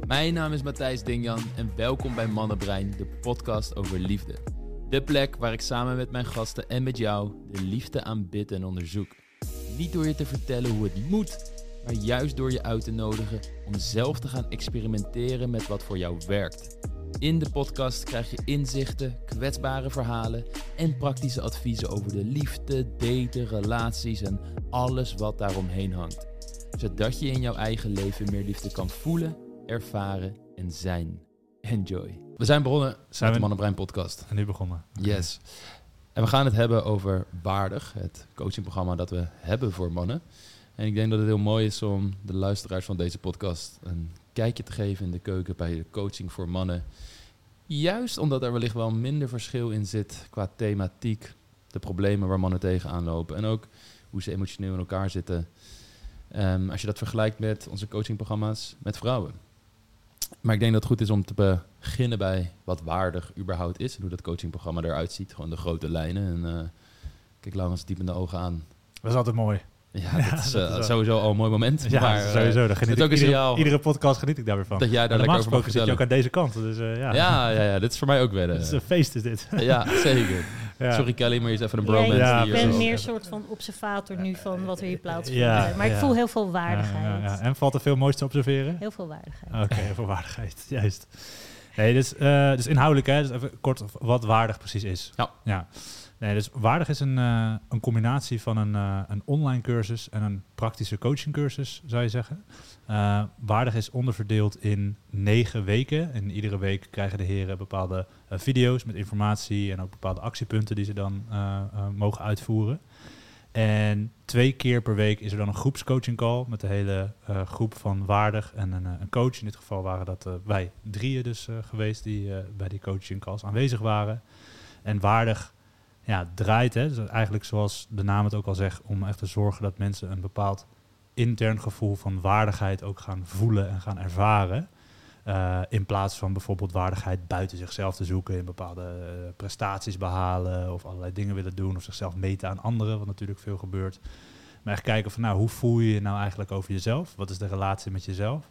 Mijn naam is Matthijs Dingjan en welkom bij Mannenbrein, de podcast over liefde. De plek waar ik samen met mijn gasten en met jou de liefde aanbid en onderzoek. Niet door je te vertellen hoe het moet, maar juist door je uit te nodigen om zelf te gaan experimenteren met wat voor jou werkt. In de podcast krijg je inzichten, kwetsbare verhalen en praktische adviezen over de liefde, daten, relaties en alles wat daaromheen hangt. Zodat je in jouw eigen leven meer liefde kan voelen, ervaren en zijn. Enjoy. We zijn begonnen met de Mannenbrein podcast. En nu begonnen. Yes. En we gaan het hebben over Waardig, het coachingprogramma dat we hebben voor mannen. En ik denk dat het heel mooi is om de luisteraars van deze podcast een kijkje te geven in de keuken bij de coaching voor mannen. Juist omdat er wellicht wel minder verschil in zit qua thematiek, de problemen waar mannen tegenaan lopen en ook hoe ze emotioneel in elkaar zitten. Als je dat vergelijkt met onze coachingprogramma's met vrouwen. Maar ik denk dat het goed is om te beginnen bij wat Waardig überhaupt is en hoe dat coachingprogramma eruit ziet. Gewoon de grote lijnen. En kijk Laurens diep in de ogen aan. Dat is altijd mooi. Ja, dat is sowieso al een mooi moment. Ja, maar, sowieso. Dat geniet ook iedere podcast geniet ik daar weer van. Dat jij daar lekker over mag zit je ook aan deze kant. Dus, ja, dit is voor mij ook weer. Het is een feest is dit. Ja, zeker. Ja. Sorry Kelly, maar je is even een bromance. Ja, ik ben meer een soort van observator nu van wat er hier plaatsvindt. Ja, maar ik voel heel veel waardigheid. Ja. En valt er veel moois te observeren? Heel veel waardigheid. Oké, heel veel waardigheid. Juist. Nee, dus inhoudelijk, hè, dus even kort wat waardig precies is. Ja. Nee, dus Waardig is een combinatie van een online cursus en een praktische coachingcursus, zou je zeggen. Waardig is onderverdeeld in 9 weken. En iedere week krijgen de heren bepaalde video's met informatie en ook bepaalde actiepunten die ze dan mogen uitvoeren. En 2 keer per week is er dan een groepscoaching call met de hele groep van Waardig en een coach. In dit geval waren dat wij 3 dus geweest die bij die coaching calls aanwezig waren. En Waardig draait, hè, dus eigenlijk zoals de naam het ook al zegt, om echt te zorgen dat mensen een bepaald intern gevoel van waardigheid ook gaan voelen en gaan ervaren. In plaats van bijvoorbeeld waardigheid buiten zichzelf te zoeken in bepaalde prestaties behalen of allerlei dingen willen doen of zichzelf meten aan anderen, wat natuurlijk veel gebeurt. Maar echt kijken van hoe voel je je nou eigenlijk over jezelf? Wat is de relatie met jezelf?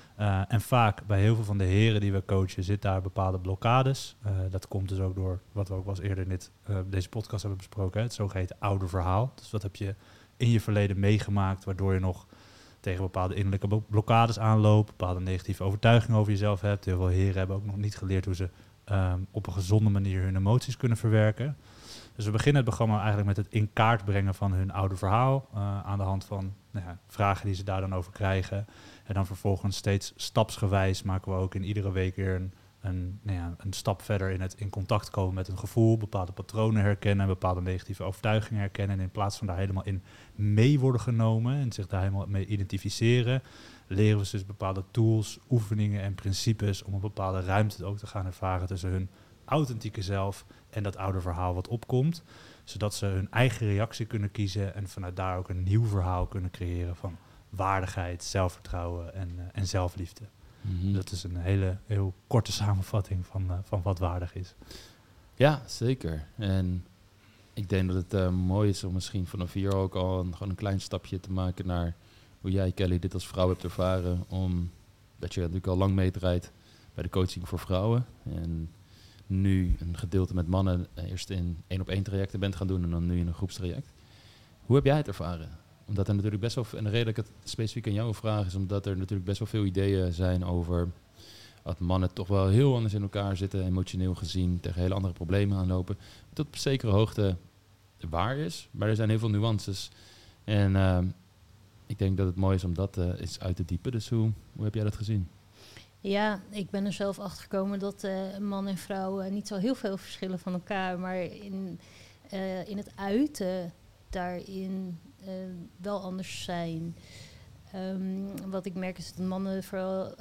En vaak bij heel veel van de heren die we coachen zit daar bepaalde blokkades. Dat komt dus ook door wat we ook wel eens eerder in deze podcast hebben besproken. Hè, het zogeheten oude verhaal. Dus wat heb je in je verleden meegemaakt waardoor je nog tegen bepaalde innerlijke blokkades aanloopt. Bepaalde negatieve overtuigingen over jezelf hebt. Heel veel heren hebben ook nog niet geleerd hoe ze op een gezonde manier hun emoties kunnen verwerken. Dus we beginnen het programma eigenlijk met het in kaart brengen van hun oude verhaal. Aan de hand van vragen die ze daar dan over krijgen. En dan vervolgens steeds stapsgewijs maken we ook in iedere week weer een stap verder in contact komen met een gevoel. Bepaalde patronen herkennen, bepaalde negatieve overtuigingen herkennen. En in plaats van daar helemaal in mee worden genomen en zich daar helemaal mee identificeren, leren we ze dus bepaalde tools, oefeningen en principes om een bepaalde ruimte ook te gaan ervaren tussen hun authentieke zelf en dat oude verhaal wat opkomt. Zodat ze hun eigen reactie kunnen kiezen en vanuit daar ook een nieuw verhaal kunnen creëren van waardigheid, zelfvertrouwen en zelfliefde. Mm-hmm. Dat is een heel korte samenvatting van wat waardig is. Ja, zeker. En ik denk dat het mooi is om misschien vanaf hier ook al gewoon een klein stapje te maken naar hoe jij, Kelly, dit als vrouw hebt ervaren. Omdat je natuurlijk al lang meedraait bij de coaching voor vrouwen. En nu een gedeelte met mannen eerst in 1-op-1 trajecten bent gaan doen en dan nu in een groepstraject. Hoe heb jij het ervaren? Omdat er natuurlijk best wel, en de reden dat ik het specifiek aan jou vraag, is omdat er natuurlijk best wel veel ideeën zijn over dat mannen toch wel heel anders in elkaar zitten, emotioneel gezien, tegen hele andere problemen aanlopen. Tot op zekere hoogte waar is, maar er zijn heel veel nuances. En ik denk dat het mooi is om dat eens uit te diepen. Dus hoe heb jij dat gezien? Ja, ik ben er zelf achter gekomen dat man en vrouw niet zo heel veel verschillen van elkaar, maar in het uiten daarin wel anders zijn. Wat ik merk is dat mannen vooral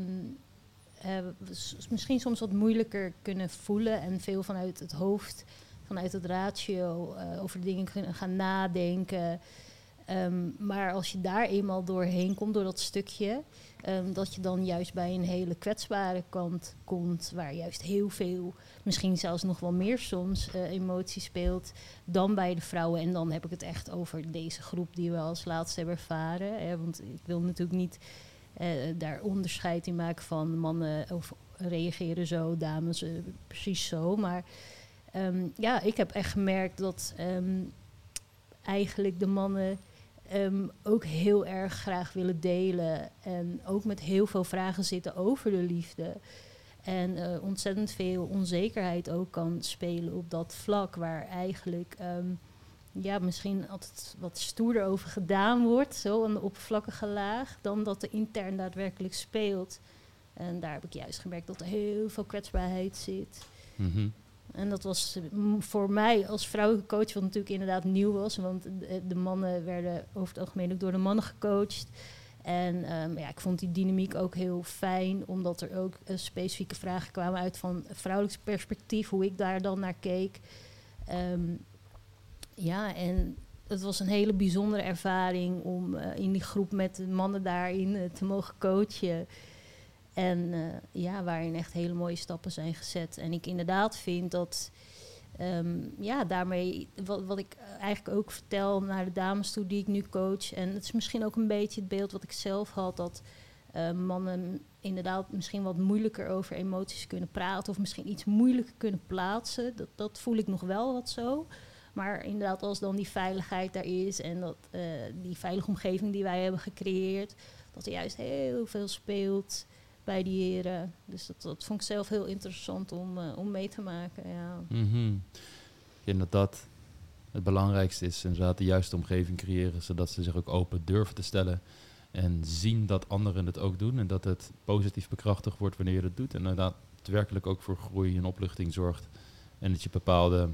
misschien soms wat moeilijker kunnen voelen en veel vanuit het hoofd, vanuit het ratio over de dingen kunnen gaan nadenken. Maar als je daar eenmaal doorheen komt, door dat stukje, dat je dan juist bij een hele kwetsbare kant komt, waar juist heel veel, misschien zelfs nog wel meer soms, emotie speelt dan bij de vrouwen. En dan heb ik het echt over deze groep die we als laatste hebben ervaren. Want ik wil natuurlijk niet daar onderscheid in maken van mannen of reageren zo, dames precies zo. Maar ik heb echt gemerkt dat eigenlijk de mannen ook heel erg graag willen delen. En ook met heel veel vragen zitten over de liefde. En ontzettend veel onzekerheid ook kan spelen op dat vlak, waar eigenlijk misschien altijd wat stoerder over gedaan wordt, zo aan de oppervlakkige laag, dan dat er intern daadwerkelijk speelt. En daar heb ik juist gemerkt dat er heel veel kwetsbaarheid zit. Mm-hmm. En dat was voor mij als vrouwelijke coach, wat natuurlijk inderdaad nieuw was, want de mannen werden over het algemeen ook door de mannen gecoacht. En ik vond die dynamiek ook heel fijn, omdat er ook specifieke vragen kwamen uit van vrouwelijk perspectief, hoe ik daar dan naar keek. En het was een hele bijzondere ervaring om in die groep met de mannen daarin te mogen coachen. En waarin echt hele mooie stappen zijn gezet. En ik inderdaad vind dat daarmee, wat ik eigenlijk ook vertel naar de dames toe die ik nu coach. En het is misschien ook een beetje het beeld wat ik zelf had, dat mannen inderdaad misschien wat moeilijker over emoties kunnen praten. Of misschien iets moeilijker kunnen plaatsen. Dat voel ik nog wel wat zo. Maar inderdaad, als dan die veiligheid daar is en dat die veilige omgeving die wij hebben gecreëerd, dat er juist heel veel speelt bij die heren. Dus dat vond ik zelf heel interessant om mee te maken. Ja. Mm-hmm. Ik denk dat het belangrijkste is, inderdaad de juiste omgeving creëren, zodat ze zich ook open durven te stellen en zien dat anderen het ook doen en dat het positief bekrachtigd wordt wanneer je dat doet. En inderdaad werkelijk ook voor groei en opluchting zorgt. En dat je bepaalde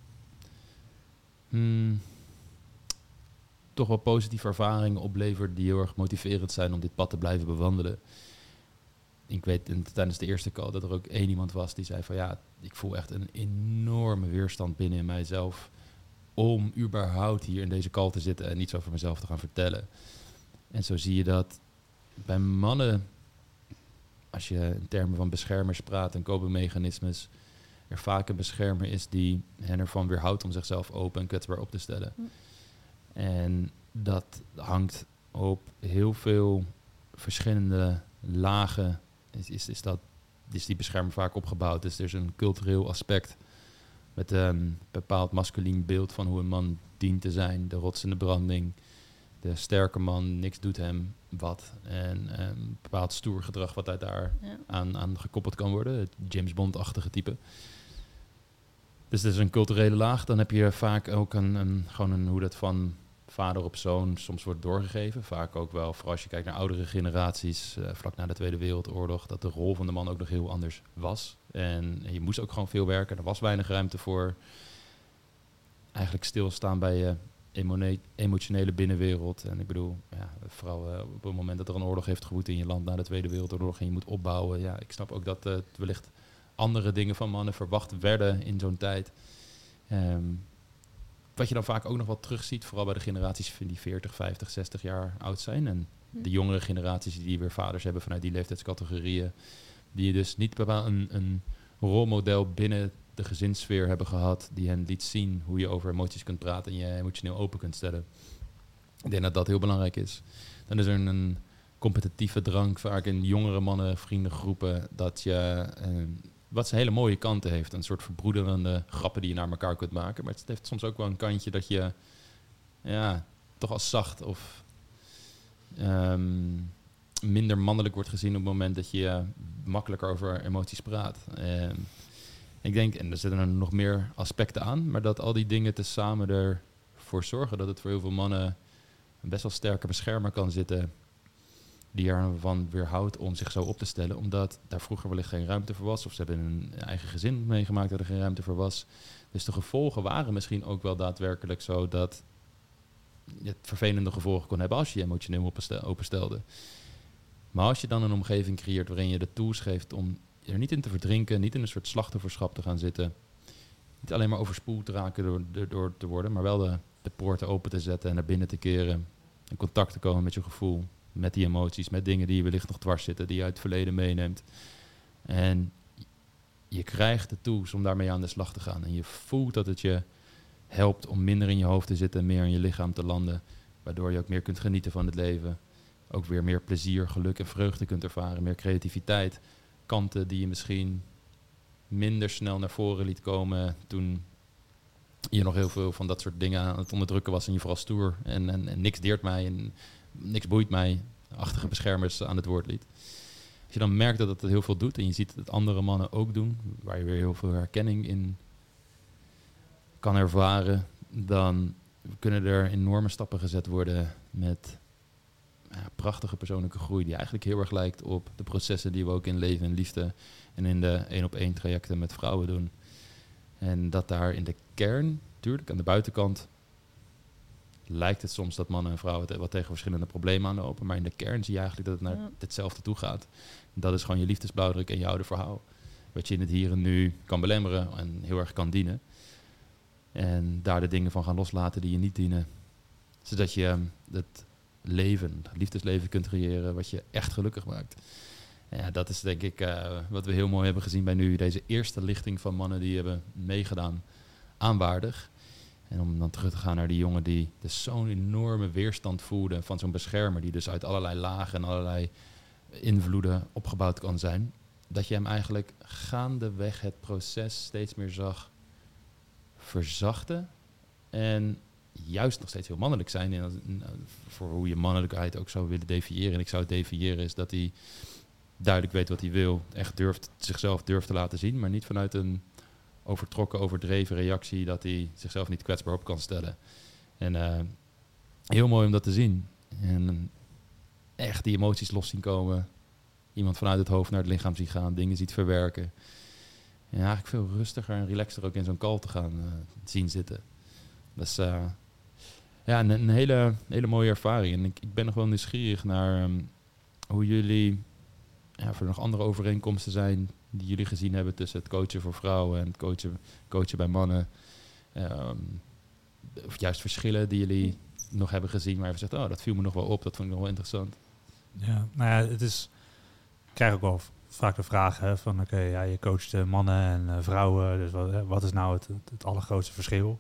toch wel positieve ervaringen oplevert die heel erg motiverend zijn om dit pad te blijven bewandelen. Ik weet tijdens de eerste call dat er ook één iemand was die zei van ik voel echt een enorme weerstand binnen in mijzelf om überhaupt hier in deze call te zitten en iets over mezelf te gaan vertellen. En zo zie je dat bij mannen, als je in termen van beschermers praat en copingmechanismes, er vaak een beschermer is die hen ervan weerhoudt om zichzelf open en kwetsbaar op te stellen. En dat hangt op heel veel verschillende lagen. Is die beschermer vaak opgebouwd. Dus er is een cultureel aspect met een bepaald masculien beeld van hoe een man dient te zijn. De rots in de branding, de sterke man, niks doet hem wat. En een bepaald stoer gedrag wat daar aan gekoppeld kan worden. Het James Bond-achtige type. Dus dat is een culturele laag. Dan heb je vaak ook gewoon hoe dat van vader op zoon soms wordt doorgegeven. Vaak ook wel, vooral als je kijkt naar oudere generaties, vlak na de Tweede Wereldoorlog, dat de rol van de man ook nog heel anders was. En je moest ook gewoon veel werken. Er was weinig ruimte voor eigenlijk stilstaan bij je emotionele binnenwereld. En ik bedoel, vooral op het moment dat er een oorlog heeft gewoed in je land na de Tweede Wereldoorlog en je moet opbouwen. Ja, ik snap ook dat het wellicht andere dingen van mannen verwacht werden in zo'n tijd. Wat je dan vaak ook nog wel terugziet, vooral bij de generaties die 40, 50, 60 jaar oud zijn. En de jongere generaties die weer vaders hebben vanuit die leeftijdscategorieën. Die dus niet bepaald een rolmodel binnen de gezinssfeer hebben gehad. Die hen liet zien hoe je over emoties kunt praten en je emotioneel open kunt stellen. Ik denk dat dat heel belangrijk is. Dan is er een competitieve drang vaak in jongere mannen, vriendengroepen, dat je wat zijn hele mooie kanten heeft. Een soort verbroederende grappen die je naar elkaar kunt maken. Maar het heeft soms ook wel een kantje dat je toch als zacht of minder mannelijk wordt gezien op het moment dat je makkelijker over emoties praat. Ik denk, en er zitten er nog meer aspecten aan, maar dat al die dingen tezamen ervoor zorgen dat het voor heel veel mannen een best wel sterke beschermer kan zitten die ervan weerhoudt om zich zo op te stellen, omdat daar vroeger wellicht geen ruimte voor was, of ze hebben een eigen gezin meegemaakt dat er geen ruimte voor was. Dus de gevolgen waren misschien ook wel daadwerkelijk zo dat het vervelende gevolgen kon hebben als je emotioneel openstelde. Maar als je dan een omgeving creëert waarin je de tools geeft om er niet in te verdrinken, niet in een soort slachtofferschap te gaan zitten, niet alleen maar overspoeld te raken door te worden, maar wel de poorten open te zetten en naar binnen te keren, in contact te komen met je gevoel, met die emoties, met dingen die je wellicht nog dwars zitten, die je uit het verleden meeneemt. En je krijgt de tools om daarmee aan de slag te gaan. En je voelt dat het je helpt om minder in je hoofd te zitten en meer in je lichaam te landen, waardoor je ook meer kunt genieten van het leven. ook weer meer plezier, geluk en vreugde kunt ervaren. Meer creativiteit. Kanten die je misschien minder snel naar voren liet komen toen je nog heel veel van dat soort dingen aan het onderdrukken was en je vooral stoer en niks deert mij en niks boeit mij, achtige beschermers aan het woord liet. Als je dan merkt dat het heel veel doet en je ziet dat andere mannen ook doen, waar je weer heel veel herkenning in kan ervaren, dan kunnen er enorme stappen gezet worden met prachtige persoonlijke groei die eigenlijk heel erg lijkt op de processen die we ook in leven en liefde en in de 1-op-1 trajecten met vrouwen doen. En dat daar in de kern, natuurlijk aan de buitenkant, lijkt het soms dat mannen en vrouwen wat tegen verschillende problemen aanlopen. Maar in de kern zie je eigenlijk dat het naar hetzelfde toe gaat. Dat is gewoon je liefdesblauwdruk en je oude verhaal. Wat je in het hier en nu kan belemmeren en heel erg kan dienen. En daar de dingen van gaan loslaten die je niet dienen. Zodat je het leven, het liefdesleven kunt creëren wat je echt gelukkig maakt. Ja, dat is denk ik wat we heel mooi hebben gezien bij nu. Deze eerste lichting van mannen die hebben meegedaan aan Waardig. En om dan terug te gaan naar die jongen die dus zo'n enorme weerstand voelde van zo'n beschermer. Die dus uit allerlei lagen en allerlei invloeden opgebouwd kan zijn. Dat je hem eigenlijk gaandeweg het proces steeds meer zag verzachten. En juist nog steeds heel mannelijk zijn. En voor hoe je mannelijkheid ook zou willen definiëren. En ik zou het definiëren is dat hij duidelijk weet wat hij wil. Echt zichzelf durft te laten zien. Maar niet vanuit een overtrokken, overdreven reactie dat hij zichzelf niet kwetsbaar op kan stellen. En heel mooi om dat te zien. En echt die emoties los zien komen. Iemand vanuit het hoofd naar het lichaam zien gaan. Dingen ziet verwerken. En eigenlijk veel rustiger en relaxter ook in zo'n call te gaan zien zitten. Dat is een hele mooie ervaring. En ik ben nog wel nieuwsgierig naar hoe jullie, of er nog andere overeenkomsten zijn die jullie gezien hebben tussen het coachen voor vrouwen en het coachen bij mannen. Of juist verschillen die jullie nog hebben gezien, waar je zegt, dat viel me nog wel op, dat vond ik nog wel interessant. Ja, nou ja, ik krijg ook wel vaak de vraag van, je coacht mannen en vrouwen, dus wat is nou het allergrootste verschil?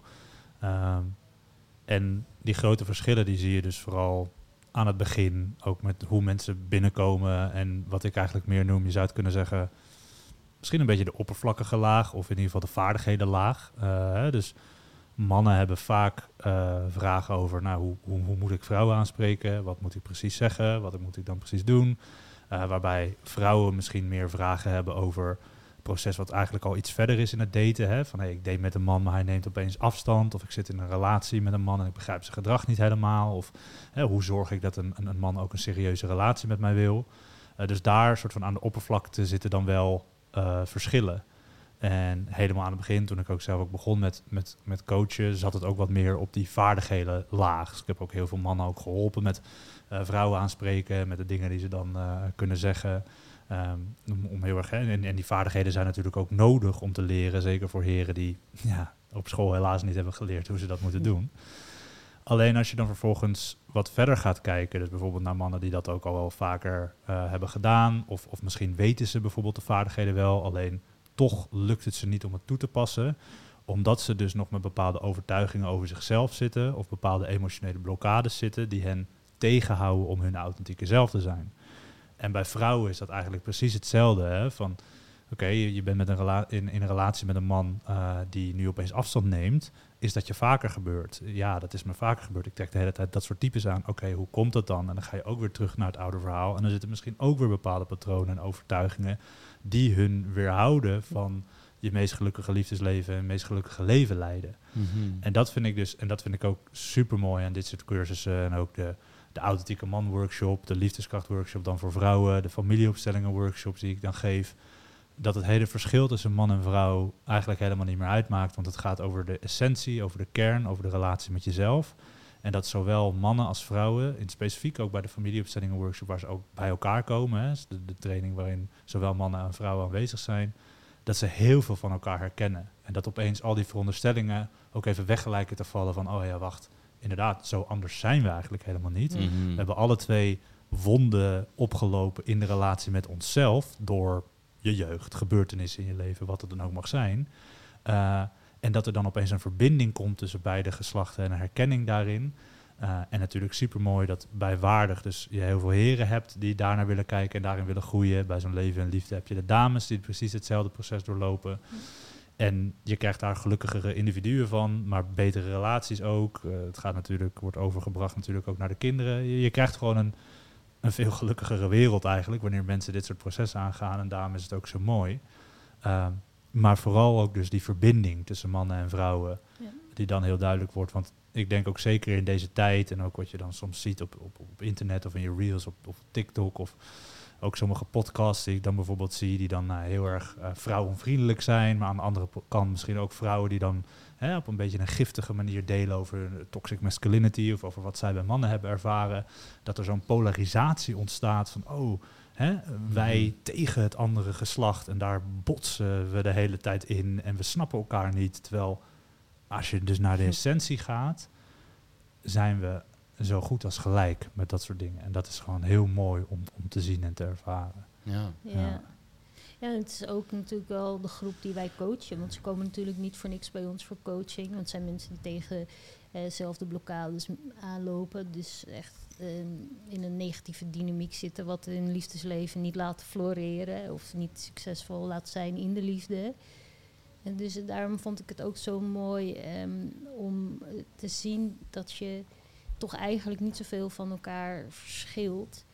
En die grote verschillen die zie je dus vooral aan het begin, ook met hoe mensen binnenkomen en wat ik eigenlijk meer noem, je zou het kunnen zeggen, misschien een beetje de oppervlakkige laag of in ieder geval de vaardighedenlaag. Dus mannen hebben vaak vragen over, hoe moet ik vrouwen aanspreken? Wat moet ik precies zeggen? Wat moet ik dan precies doen? Waarbij vrouwen misschien meer vragen hebben over het proces wat eigenlijk al iets verder is in het daten. Hè? Van ik date met een man, maar hij neemt opeens afstand. Of ik zit in een relatie met een man en ik begrijp zijn gedrag niet helemaal. Of hoe zorg ik dat een man ook een serieuze relatie met mij wil? Dus daar soort van aan de oppervlakte zitten dan wel verschillen. En helemaal aan het begin, toen ik ook zelf begon met coachen, zat het ook wat meer op die vaardigheden laag. Dus ik heb ook heel veel mannen ook geholpen met vrouwen aanspreken, met de dingen die ze dan kunnen zeggen. Om heel erg, en die vaardigheden zijn natuurlijk ook nodig om te leren, zeker voor heren die op school helaas niet hebben geleerd hoe ze dat moeten doen. Alleen als je dan vervolgens wat verder gaat kijken, dus bijvoorbeeld naar mannen die dat ook al wel vaker hebben gedaan, of misschien weten ze bijvoorbeeld de vaardigheden wel, alleen toch lukt het ze niet om het toe te passen, omdat ze dus nog met bepaalde overtuigingen over zichzelf zitten of bepaalde emotionele blokkades zitten die hen tegenhouden om hun authentieke zelf te zijn. En bij vrouwen is dat eigenlijk precies hetzelfde. Hè? Van, je bent met in een relatie met een man die nu opeens afstand neemt. Is dat je vaker gebeurt? Ja, dat is me vaker gebeurd. Ik trek de hele tijd dat soort types aan. Hoe komt dat dan? En dan ga je ook weer terug naar het oude verhaal. En dan zitten misschien ook weer bepaalde patronen en overtuigingen die hun weerhouden van je meest gelukkige liefdesleven en meest gelukkige leven leiden. Mm-hmm. En dat vind ik ook super mooi aan dit soort cursussen en ook de authentieke man workshop, de liefdeskracht workshop dan voor vrouwen, de familieopstellingen workshops die ik dan geef, dat het hele verschil tussen man en vrouw eigenlijk helemaal niet meer uitmaakt, want het gaat over de essentie, over de kern, over de relatie met jezelf. En dat zowel mannen als vrouwen, in specifiek ook bij de familieopstellingen workshop, waar ze ook bij elkaar komen, hè, de training waarin zowel mannen en vrouwen aanwezig zijn, dat ze heel veel van elkaar herkennen. En dat opeens al die veronderstellingen ook even weg lijken te vallen van, wacht, inderdaad, zo anders zijn we eigenlijk helemaal niet. Mm-hmm. We hebben alle twee wonden opgelopen in de relatie met onszelf door je jeugd, gebeurtenissen in je leven, wat het dan ook mag zijn. En dat er dan opeens een verbinding komt tussen beide geslachten en een herkenning daarin. En natuurlijk super mooi dat bij Waardig dus je heel veel heren hebt die daarnaar willen kijken en daarin willen groeien. Bij zo'n leven en liefde heb je de dames die precies hetzelfde proces doorlopen. En je krijgt daar gelukkigere individuen van, maar betere relaties ook. Het gaat natuurlijk, wordt overgebracht natuurlijk ook naar de kinderen. Je krijgt gewoon een veel gelukkigere wereld eigenlijk, wanneer mensen dit soort processen aangaan. En daarom is het ook zo mooi. Maar vooral ook dus die verbinding tussen mannen en vrouwen, die dan heel duidelijk wordt. Want ik denk ook zeker in deze tijd, en ook wat je dan soms ziet op internet of in je reels, op TikTok, of ook sommige podcasts die ik dan bijvoorbeeld zie, die dan heel erg vrouwenvriendelijk zijn, maar aan de andere kant misschien ook vrouwen die dan op een beetje een giftige manier delen over toxic masculinity of over wat zij bij mannen hebben ervaren. Dat er zo'n polarisatie ontstaat van, wij tegen het andere geslacht en daar botsen we de hele tijd in en we snappen elkaar niet. Terwijl als je dus naar de essentie gaat, zijn we zo goed als gelijk met dat soort dingen. En dat is gewoon heel mooi om te zien en te ervaren. Ja, het is ook natuurlijk wel de groep die wij coachen. Want ze komen natuurlijk niet voor niks bij ons voor coaching. Want het zijn mensen die tegen dezelfde blokkades aanlopen. Dus echt in een negatieve dynamiek zitten, wat in het liefdesleven niet laten floreren of niet succesvol laat zijn in de liefde. En dus daarom vond ik het ook zo mooi om te zien dat je toch eigenlijk niet zoveel van elkaar verschilt.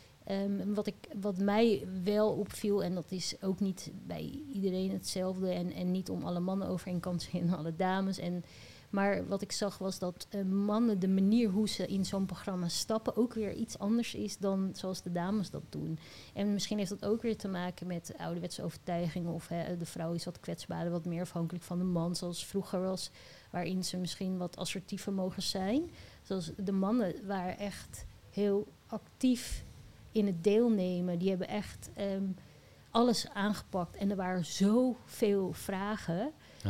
Wat mij wel opviel, en dat is ook niet bij iedereen hetzelfde en niet om alle mannen over één kant en alle dames. Maar wat ik zag was dat mannen, de manier hoe ze in zo'n programma stappen, ook weer iets anders is dan zoals de dames dat doen. En misschien heeft dat ook weer te maken met ouderwetse overtuigingen of de vrouw is wat kwetsbaarder, wat meer afhankelijk van de man, zoals vroeger was, waarin ze misschien wat assertiever mogen zijn. Zoals de mannen waren echt heel actief in het deelnemen. Die hebben echt alles aangepakt. En er waren zoveel vragen.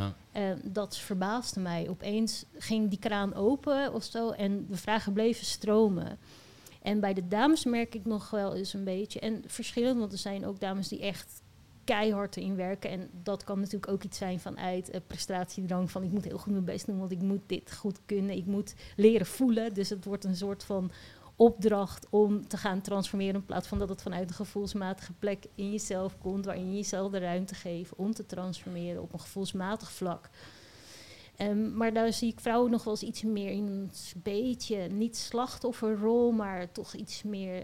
Dat verbaasde mij. Opeens ging die kraan open of zo en de vragen bleven stromen. En bij de dames merk ik nog wel eens een beetje. En verschillend, want er zijn ook dames die echt keihard erin werken. En dat kan natuurlijk ook iets zijn vanuit prestatiedrang. Van ik moet heel goed mijn best doen, want ik moet dit goed kunnen. Ik moet leren voelen. Dus het wordt een soort van opdracht om te gaan transformeren, in plaats van dat het vanuit een gevoelsmatige plek in jezelf komt, waarin je jezelf de ruimte geeft om te transformeren op een gevoelsmatig vlak. Maar daar zie ik vrouwen nog wel eens iets meer in een beetje, niet slachtofferrol, maar toch iets meer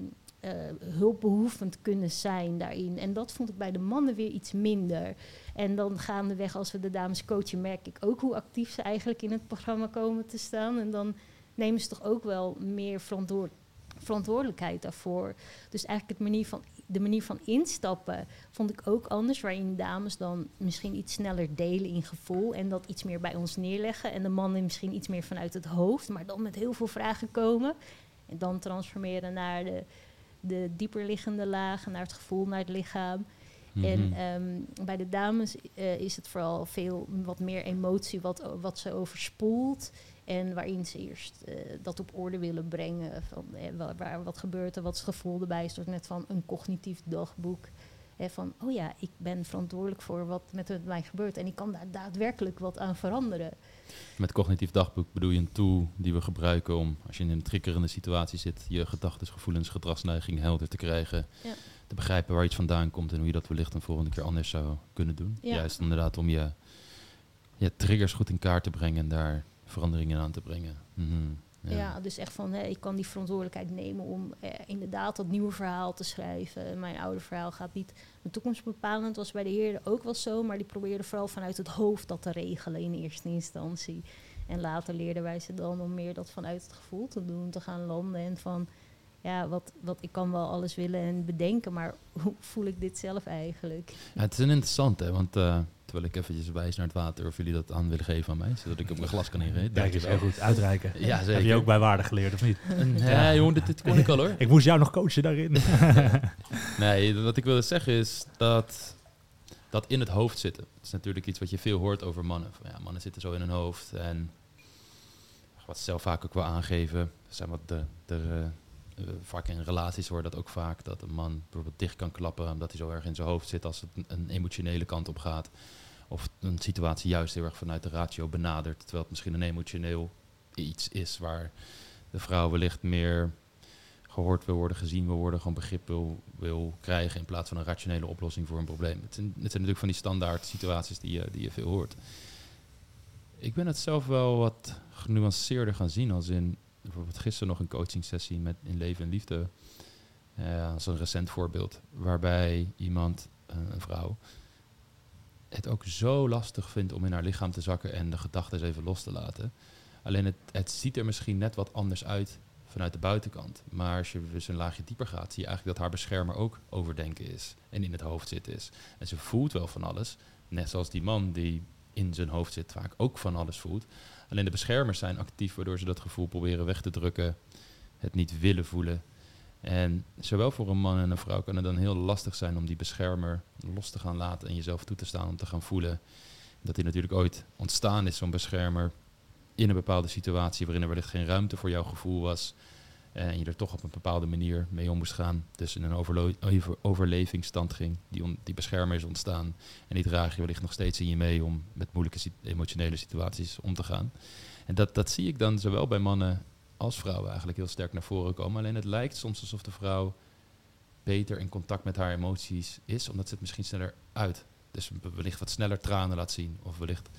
hulpbehoevend kunnen zijn daarin. En dat vond ik bij de mannen weer iets minder. En dan gaandeweg, als we de dames coachen, merk ik ook hoe actief ze eigenlijk in het programma komen te staan. En dan nemen ze toch ook wel meer verantwoordelijkheid daarvoor. Dus eigenlijk de manier van instappen vond ik ook anders, waarin dames dan misschien iets sneller delen in gevoel en dat iets meer bij ons neerleggen. En de mannen misschien iets meer vanuit het hoofd, maar dan met heel veel vragen komen. En dan transformeren naar de dieper liggende lagen, naar het gevoel, naar het lichaam. Mm-hmm. En bij de dames is het vooral wat meer emotie wat ze overspoelt. En waarin ze eerst dat op orde willen brengen. Van, wat gebeurt er, wat is het gevoel erbij? Is net van een cognitief dagboek. Van, ik ben verantwoordelijk voor wat met mij gebeurt. En ik kan daar daadwerkelijk wat aan veranderen. Met cognitief dagboek bedoel je een tool die we gebruiken om, als je in een triggerende situatie zit, je gedachten, gevoelens, gedragsneiging helder te krijgen. Ja. Te begrijpen waar iets vandaan komt en hoe je dat wellicht een volgende keer anders zou kunnen doen. Ja. Juist inderdaad om je triggers goed in kaart te brengen en daar veranderingen aan te brengen. Mm-hmm. Ja, dus echt van, ik kan die verantwoordelijkheid nemen om inderdaad dat nieuwe verhaal te schrijven. Mijn oude verhaal gaat niet mijn toekomst bepalen. Het was bij de heren ook wel zo, maar die probeerden vooral vanuit het hoofd dat te regelen in eerste instantie. En later leerden wij ze dan om meer dat vanuit het gevoel te doen, te gaan landen. En van, wat ik kan wel alles willen en bedenken, maar hoe voel ik dit zelf eigenlijk? Ja, het is een interessant, hè, want terwijl ik eventjes wijs naar het water, of jullie dat aan willen geven aan mij, zodat ik op mijn glas kan ingeven. Kijk eens, heel goed, uitreiken. Ja, zeker. Heb je ook bij Waardig geleerd, of niet? Nee, jongen, dit kon ik al, hoor. Ik moest jou nog coachen daarin. Nee, wat ik wilde zeggen is dat in het hoofd zitten. Het is natuurlijk iets wat je veel hoort over mannen. Van, mannen zitten zo in hun hoofd en wat ze zelf vaak ook wel aangeven, zijn wat vaak in relaties hoor dat ook vaak, dat een man bijvoorbeeld dicht kan klappen omdat hij zo erg in zijn hoofd zit als het een emotionele kant op gaat. Of een situatie juist heel erg vanuit de ratio benadert, terwijl het misschien een emotioneel iets is waar de vrouw wellicht meer gehoord wil worden, gezien wil worden, gewoon begrip wil krijgen in plaats van een rationele oplossing voor een probleem. Het zijn natuurlijk van die standaard situaties die je veel hoort. Ik ben het zelf wel wat genuanceerder gaan zien, als in bijvoorbeeld gisteren nog een coaching sessie in Leven en Liefde, als een recent voorbeeld, waarbij iemand, een vrouw, het ook zo lastig vindt om in haar lichaam te zakken en de gedachten even los te laten. Alleen het ziet er misschien net wat anders uit vanuit de buitenkant. Maar als je dus een laagje dieper gaat, zie je eigenlijk dat haar beschermer ook overdenken is en in het hoofd zitten is. En ze voelt wel van alles, net zoals die man die in zijn hoofd zit vaak ook van alles voelt. Alleen de beschermers zijn actief, waardoor ze dat gevoel proberen weg te drukken, het niet willen voelen. En zowel voor een man en een vrouw kan het dan heel lastig zijn om die beschermer los te gaan laten en jezelf toe te staan om te gaan voelen. Dat die natuurlijk ooit ontstaan is, zo'n beschermer, in een bepaalde situatie waarin er wellicht geen ruimte voor jouw gevoel was. En je er toch op een bepaalde manier mee om moest gaan. Dus in een overlevingsstand ging. Die beschermer is ontstaan. En die draag je wellicht nog steeds in je mee om met moeilijke emotionele situaties om te gaan. En dat zie ik dan zowel bij mannen als vrouwen eigenlijk heel sterk naar voren komen. Alleen het lijkt soms alsof de vrouw beter in contact met haar emoties is, omdat ze het misschien sneller uit. Dus wellicht wat sneller tranen laat zien. Of wellicht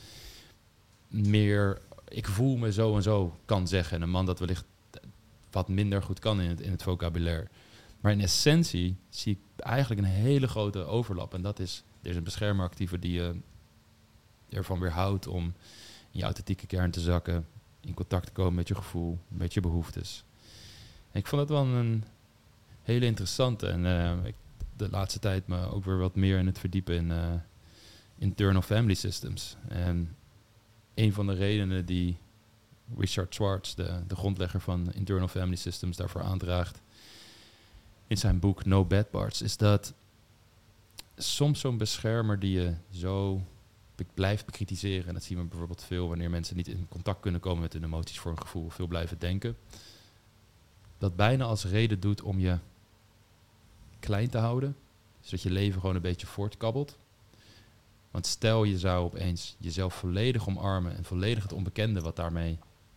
meer, ik voel me zo en zo kan zeggen. En een man dat wellicht wat minder goed kan in het vocabulaire. Maar in essentie zie ik eigenlijk een hele grote overlap. En dat is, er is een beschermer actieve die je ervan weerhoudt om in je authentieke kern te zakken, in contact te komen met je gevoel, met je behoeftes. En ik vond het wel een hele interessante. En ik de laatste tijd me ook weer wat meer in het verdiepen in internal family systems. En een van de redenen die Richard Schwartz, de grondlegger van Internal Family Systems, daarvoor aandraagt in zijn boek No Bad Parts, is dat soms zo'n beschermer die je zo blijft bekritiseren, en dat zien we bijvoorbeeld veel wanneer mensen niet in contact kunnen komen met hun emoties voor een gevoel, veel blijven denken, dat bijna als reden doet om je klein te houden, zodat je leven gewoon een beetje voortkabbelt. Want stel je zou opeens jezelf volledig omarmen en volledig het onbekende wat daarmee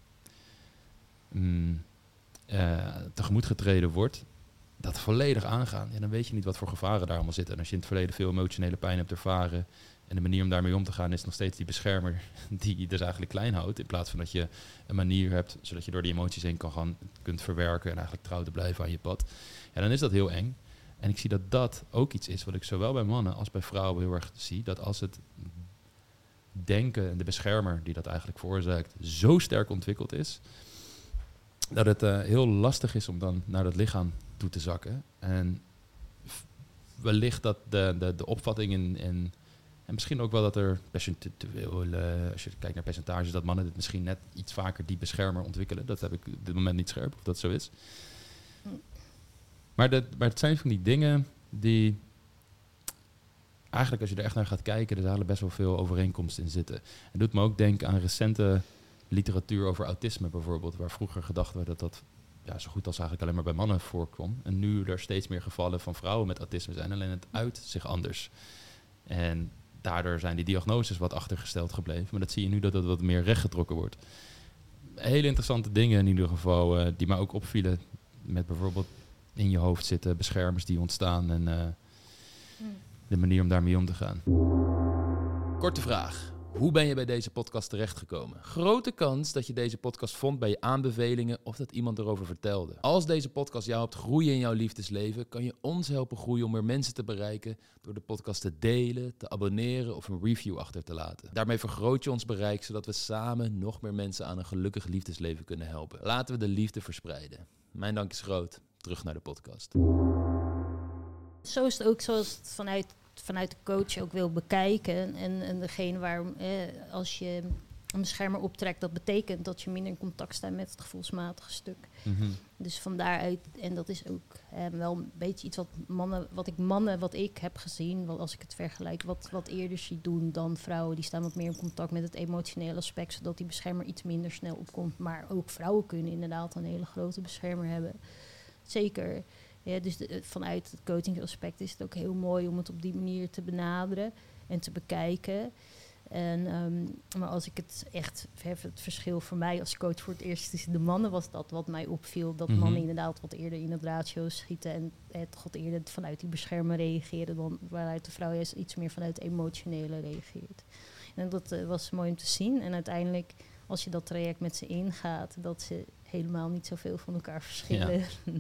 tegemoet getreden wordt, dat volledig aangaan. En dan weet je niet wat voor gevaren daar allemaal zitten. En als je in het verleden veel emotionele pijn hebt ervaren en de manier om daarmee om te gaan is nog steeds die beschermer die je dus eigenlijk klein houdt, in plaats van dat je een manier hebt zodat je door die emoties heen kunt verwerken en eigenlijk trouw te blijven aan je pad. Ja, dan is dat heel eng. En ik zie dat dat ook iets is wat ik zowel bij mannen als bij vrouwen heel erg zie. Dat als het denken en de beschermer die dat eigenlijk veroorzaakt zo sterk ontwikkeld is, dat het heel lastig is om dan naar dat lichaam toe te zakken. En wellicht dat de opvatting en misschien ook wel dat er als je kijkt naar percentages, dat mannen het misschien net iets vaker die beschermer ontwikkelen. Dat heb ik op dit moment niet scherp, of dat zo is. Maar het zijn van die dingen die eigenlijk, als je er echt naar gaat kijken, er zullen best wel veel overeenkomsten in zitten. Het doet me ook denken aan recente literatuur over autisme bijvoorbeeld, waar vroeger gedacht werd dat zo goed als eigenlijk alleen maar bij mannen voorkwam. En nu er steeds meer gevallen van vrouwen met autisme zijn, alleen het uit zich anders. En daardoor zijn die diagnoses wat achtergesteld gebleven. Maar dat zie je nu dat het wat meer rechtgetrokken wordt. Hele interessante dingen in ieder geval, die mij ook opvielen met bijvoorbeeld in je hoofd zitten, beschermers die ontstaan en de manier om daarmee om te gaan. Korte vraag. Hoe ben je bij deze podcast terechtgekomen? Grote kans dat je deze podcast vond bij je aanbevelingen of dat iemand erover vertelde. Als deze podcast jou helpt groeien in jouw liefdesleven, kan je ons helpen groeien om meer mensen te bereiken door de podcast te delen, te abonneren of een review achter te laten. Daarmee vergroot je ons bereik, zodat we samen nog meer mensen aan een gelukkig liefdesleven kunnen helpen. Laten we de liefde verspreiden. Mijn dank is groot. Terug naar de podcast. Zo is het ook zoals het vanuit de coach ook wil bekijken. En degene waar, als je een beschermer optrekt, dat betekent dat je minder in contact staat met het gevoelsmatige stuk. Mm-hmm. Dus van daaruit, en dat is ook wel een beetje iets wat ik heb gezien, als ik het vergelijk, wat eerder zie doen dan vrouwen. Die staan wat meer in contact met het emotionele aspect, zodat die beschermer iets minder snel opkomt. Maar ook vrouwen kunnen inderdaad een hele grote beschermer hebben. Zeker. Ja, dus vanuit het coachingsaspect is het ook heel mooi om het op die manier te benaderen en te bekijken. Maar als ik het echt heb, het verschil voor mij als coach voor het eerst tussen de mannen was dat wat mij opviel. Dat mannen inderdaad wat eerder in het ratio schieten en het god eerder vanuit die beschermen reageren dan waaruit de vrouw juist iets meer vanuit het emotionele reageert. En dat was mooi om te zien. En uiteindelijk, als je dat traject met ze ingaat, dat ze helemaal niet zoveel van elkaar verschillen.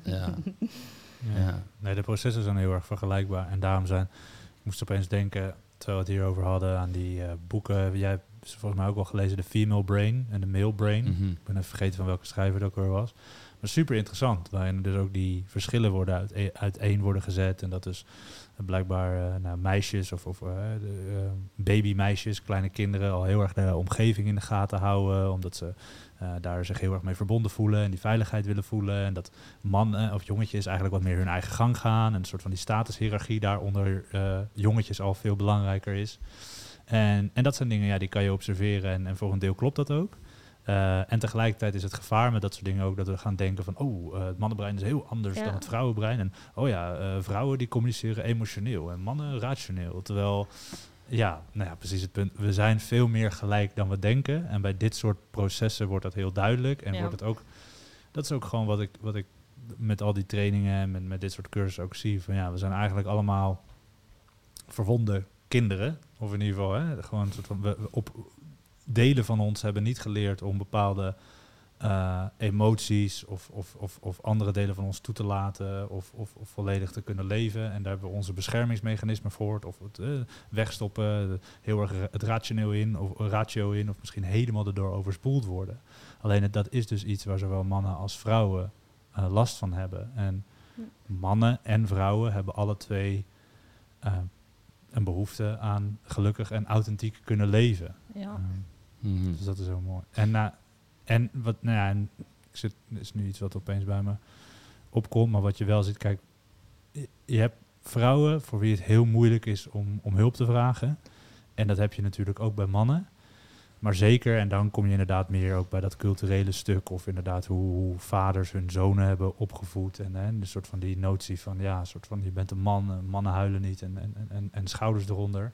Ja. Nee, de processen zijn heel erg vergelijkbaar. En daarom ik moest opeens denken, terwijl we het hierover hadden, aan die boeken. Jij hebt volgens mij ook wel gelezen, de Female Brain en de Male Brain. Ik ben even vergeten van welke schrijver dat ook weer was. Maar super interessant, waarin dus ook die verschillen worden uiteen worden gezet. En dat dus blijkbaar meisjes of babymeisjes, kleine kinderen, al heel erg de omgeving in de gaten houden. Omdat ze daar zich heel erg mee verbonden voelen en die veiligheid willen voelen. En dat mannen of jongetjes eigenlijk wat meer hun eigen gang gaan. En een soort van die statushierarchie daaronder jongetjes al veel belangrijker is. En dat zijn dingen, die kan je observeren en voor een deel klopt dat ook. En tegelijkertijd is het gevaar met dat soort dingen ook dat we gaan denken van het mannenbrein is heel anders dan het vrouwenbrein. En vrouwen die communiceren emotioneel en mannen rationeel. Terwijl, precies het punt. We zijn veel meer gelijk dan we denken. En bij dit soort processen wordt dat heel duidelijk. En wordt het ook, dat is ook gewoon wat ik met al die trainingen en met dit soort cursussen ook zie. Van we zijn eigenlijk allemaal verwonde kinderen. Of in ieder geval, gewoon een soort van delen van ons hebben niet geleerd om bepaalde emoties of andere delen van ons toe te laten of volledig te kunnen leven. En daar hebben we onze beschermingsmechanismen voor. Of het wegstoppen, heel erg het ratio in of misschien helemaal erdoor overspoeld worden. Alleen dat is dus iets waar zowel mannen als vrouwen last van hebben. En mannen en vrouwen hebben alle twee een behoefte aan gelukkig en authentiek kunnen leven. Ja. Dus dat is heel mooi. En is nu iets wat opeens bij me opkomt, maar wat je wel ziet, kijk, je hebt vrouwen voor wie het heel moeilijk is om hulp te vragen. En dat heb je natuurlijk ook bij mannen. Maar zeker, en dan kom je inderdaad meer ook bij dat culturele stuk, of inderdaad hoe vaders hun zonen hebben opgevoed. En een soort van die notie van, een soort van je bent een man, mannen huilen niet en schouders eronder.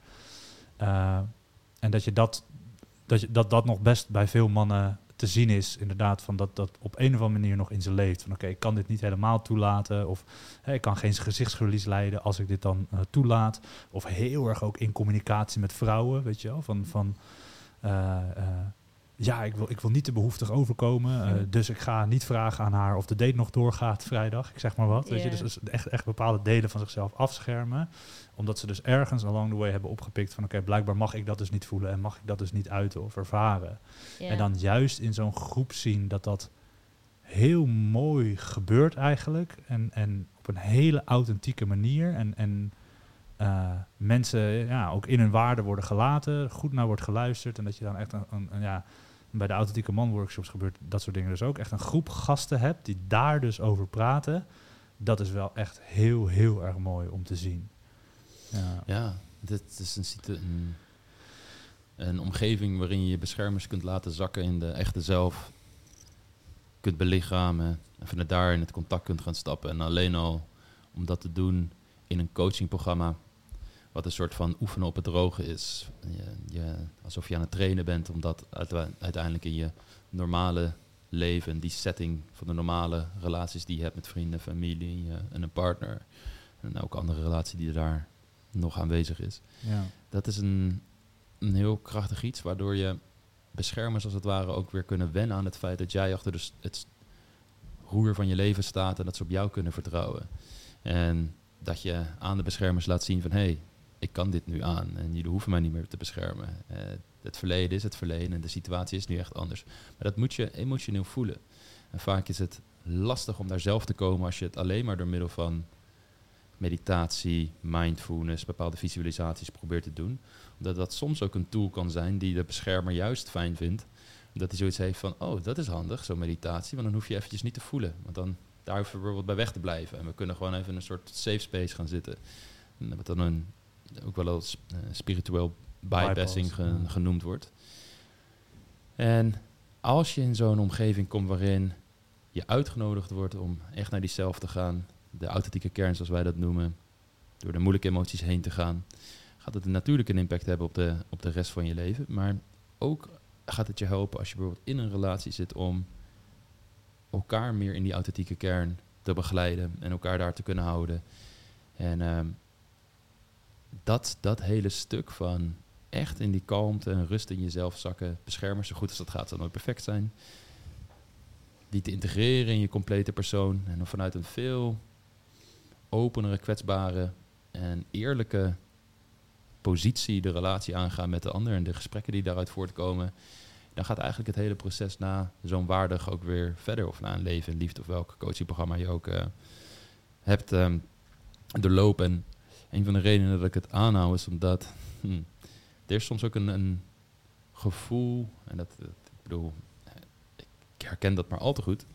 En dat nog best bij veel mannen te zien is, inderdaad, van dat op een of andere manier nog in ze leeft. Van ik kan dit niet helemaal toelaten, of ik kan geen gezichtsverlies lijden als ik dit dan toelaat. Of heel erg ook in communicatie met vrouwen, weet je wel, ik wil niet te behoeftig overkomen, dus ik ga niet vragen aan haar of de date nog doorgaat vrijdag, ik zeg maar wat. Weet je, dus echt bepaalde delen van zichzelf afschermen, omdat ze dus ergens along the way hebben opgepikt van blijkbaar mag ik dat dus niet voelen en mag ik dat dus niet uiten of ervaren. En dan juist in zo'n groep zien dat heel mooi gebeurt eigenlijk en op een hele authentieke manier en mensen ook in hun waarde worden gelaten, goed naar wordt geluisterd en dat je dan echt bij de authentieke man workshops gebeurt dat soort dingen dus ook, echt een groep gasten hebt die daar dus over praten. Dat is wel echt heel, heel erg mooi om te zien. Dit is een omgeving waarin je je beschermers kunt laten zakken in de echte zelf, kunt belichamen en vanuit daar in het contact kunt gaan stappen. En alleen al om dat te doen in een coachingprogramma, wat een soort van oefenen op het droge is. Alsof je aan het trainen bent, om dat uiteindelijk in je normale leven, die setting van de normale relaties die je hebt met vrienden, familie en een partner, en ook andere relatie die daar nog aanwezig is. Ja. Dat is een heel krachtig iets, waardoor je beschermers als het ware ook weer kunnen wennen aan het feit dat jij achter het roer van je leven staat en dat ze op jou kunnen vertrouwen. En dat je aan de beschermers laat zien van ik kan dit nu aan en jullie hoeven mij niet meer te beschermen. Het verleden is het verleden en de situatie is nu echt anders. Maar dat moet je emotioneel voelen. En vaak is het lastig om daar zelf te komen als je het alleen maar door middel van meditatie, mindfulness, bepaalde visualisaties probeert te doen. Omdat dat soms ook een tool kan zijn die de beschermer juist fijn vindt. Omdat hij zoiets heeft van, dat is handig, zo'n meditatie. Want dan hoef je eventjes niet te voelen. Want dan daar hoeven we bijvoorbeeld bij weg te blijven. En we kunnen gewoon even in een soort safe space gaan zitten. En wat dan ook wel als spiritueel bypassing genoemd wordt. En als je in zo'n omgeving komt waarin je uitgenodigd wordt om echt naar die zelf te gaan, de authentieke kern zoals wij dat noemen, door de moeilijke emoties heen te gaan, gaat het natuurlijk een impact hebben op de rest van je leven. Maar ook gaat het je helpen als je bijvoorbeeld in een relatie zit om elkaar meer in die authentieke kern te begeleiden en elkaar daar te kunnen houden. En dat hele stuk van echt in die kalmte en rust in jezelf zakken, beschermen, zo goed als dat gaat, zal nooit perfect zijn. Die te integreren in je complete persoon en dan vanuit een veel openere, kwetsbare en eerlijke positie de relatie aangaan met de ander en de gesprekken die daaruit voortkomen, dan gaat eigenlijk het hele proces na zo'n waardig ook weer verder. Of na een leven en liefde of welk coachingprogramma je ook hebt doorlopen. En een van de redenen dat ik het aanhoud is omdat er is soms ook een gevoel, en ik bedoel, ik herken dat maar al te goed,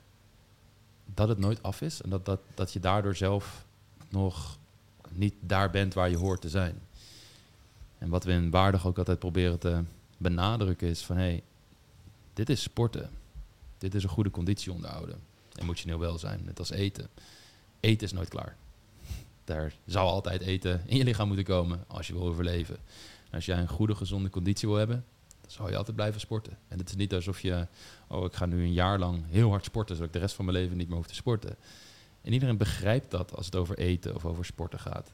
dat het nooit af is en dat je daardoor zelf nog niet daar bent waar je hoort te zijn. En wat we in Waardig ook altijd proberen te benadrukken is van, hey, dit is sporten. Dit is een goede conditie onderhouden. Emotioneel welzijn, net als eten. Eten is nooit klaar. Daar zou altijd eten in je lichaam moeten komen als je wil overleven. En als jij een goede, gezonde conditie wil hebben, dan zal je altijd blijven sporten. En het is niet alsof je, ik ga nu een jaar lang heel hard sporten, zodat ik de rest van mijn leven niet meer hoef te sporten. En iedereen begrijpt dat als het over eten of over sporten gaat.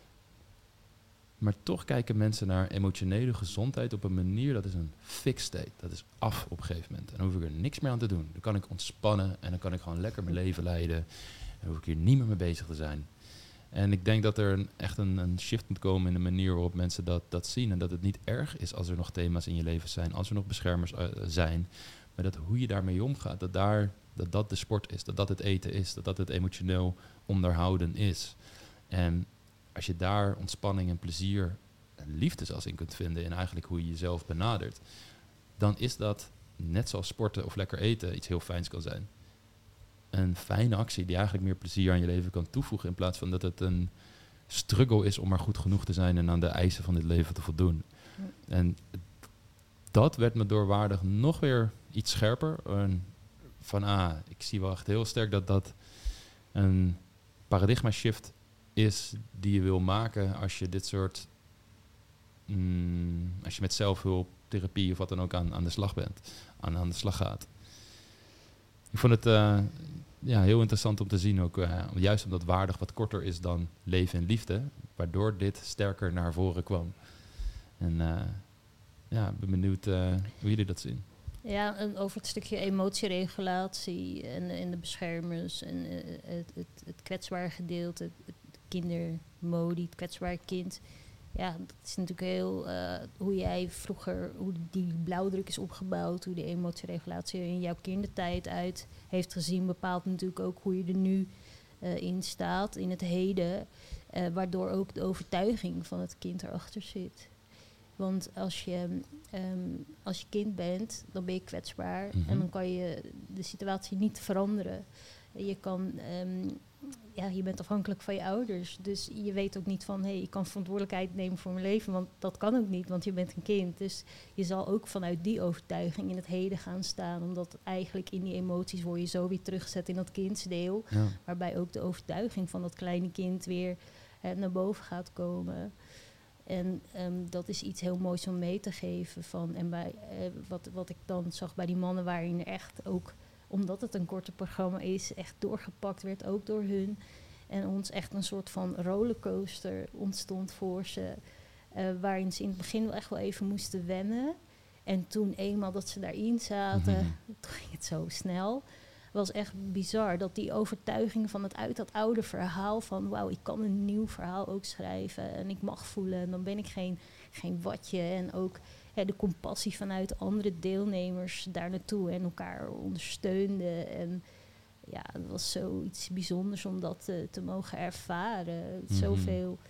Maar toch kijken mensen naar emotionele gezondheid op een manier, dat is een fixed state. Dat is af op een gegeven moment. En dan hoef ik er niks meer aan te doen. Dan kan ik ontspannen en dan kan ik gewoon lekker mijn leven leiden. En dan hoef ik hier niet meer mee bezig te zijn. En ik denk dat er echt een shift moet komen in de manier waarop mensen dat zien. En dat het niet erg is als er nog thema's in je leven zijn, als er nog beschermers zijn. Maar dat hoe je daarmee omgaat, dat de sport is, dat het eten is, dat het emotioneel onderhouden is. En als je daar ontspanning en plezier en liefde zelfs in kunt vinden in eigenlijk hoe je jezelf benadert, dan is dat, net zoals sporten of lekker eten, iets heel fijns kan zijn. Een fijne actie die eigenlijk meer plezier aan je leven kan toevoegen, in plaats van dat het een struggle is om maar goed genoeg te zijn en aan de eisen van dit leven te voldoen. Ja. En dat werd me door Waardig nog weer iets scherper. Ik zie wel echt heel sterk dat een paradigma shift is die je wil maken als je dit soort, als je met zelfhulp, therapie of wat dan ook aan de slag bent, aan de slag gaat. Ik vond het heel interessant om te zien ook, juist omdat Waardig wat korter is dan Leven en Liefde, waardoor dit sterker naar voren kwam. En ben benieuwd hoe jullie dat zien. Ja, en over het stukje emotieregulatie en de beschermers en het kwetsbare gedeelte, het kindermodi, het kwetsbare kind. Ja, dat is natuurlijk heel hoe jij vroeger, hoe die blauwdruk is opgebouwd, hoe de emotieregulatie in jouw kindertijd uit heeft gezien, bepaalt natuurlijk ook hoe je er nu in staat, in het heden, waardoor ook de overtuiging van het kind erachter zit. Want als je kind bent, dan ben je kwetsbaar en dan kan je de situatie niet veranderen. Je kan, je bent afhankelijk van je ouders. Dus je weet ook niet van, ik kan verantwoordelijkheid nemen voor mijn leven. Want dat kan ook niet, want je bent een kind. Dus je zal ook vanuit die overtuiging in het heden gaan staan. Omdat eigenlijk in die emoties word je zo weer teruggezet in dat kindsdeel. Ja. Waarbij ook de overtuiging van dat kleine kind weer naar boven gaat komen. En dat is iets heel moois om mee te geven. En bij wat ik dan zag bij die mannen, waarin er echt ook, omdat het een korte programma is, echt doorgepakt werd, ook door hun. En ons echt een soort van rollercoaster ontstond voor ze. Waarin ze in het begin wel echt wel even moesten wennen. En toen eenmaal dat ze daarin zaten, toen ging het zo snel. Het was echt bizar dat die overtuiging van uit dat oude verhaal van, wauw, ik kan een nieuw verhaal ook schrijven en ik mag voelen en dan ben ik geen watje. En ook de compassie vanuit andere deelnemers daar naartoe en elkaar ondersteunden. En ja, het was zoiets bijzonders om dat te mogen ervaren. Zoveel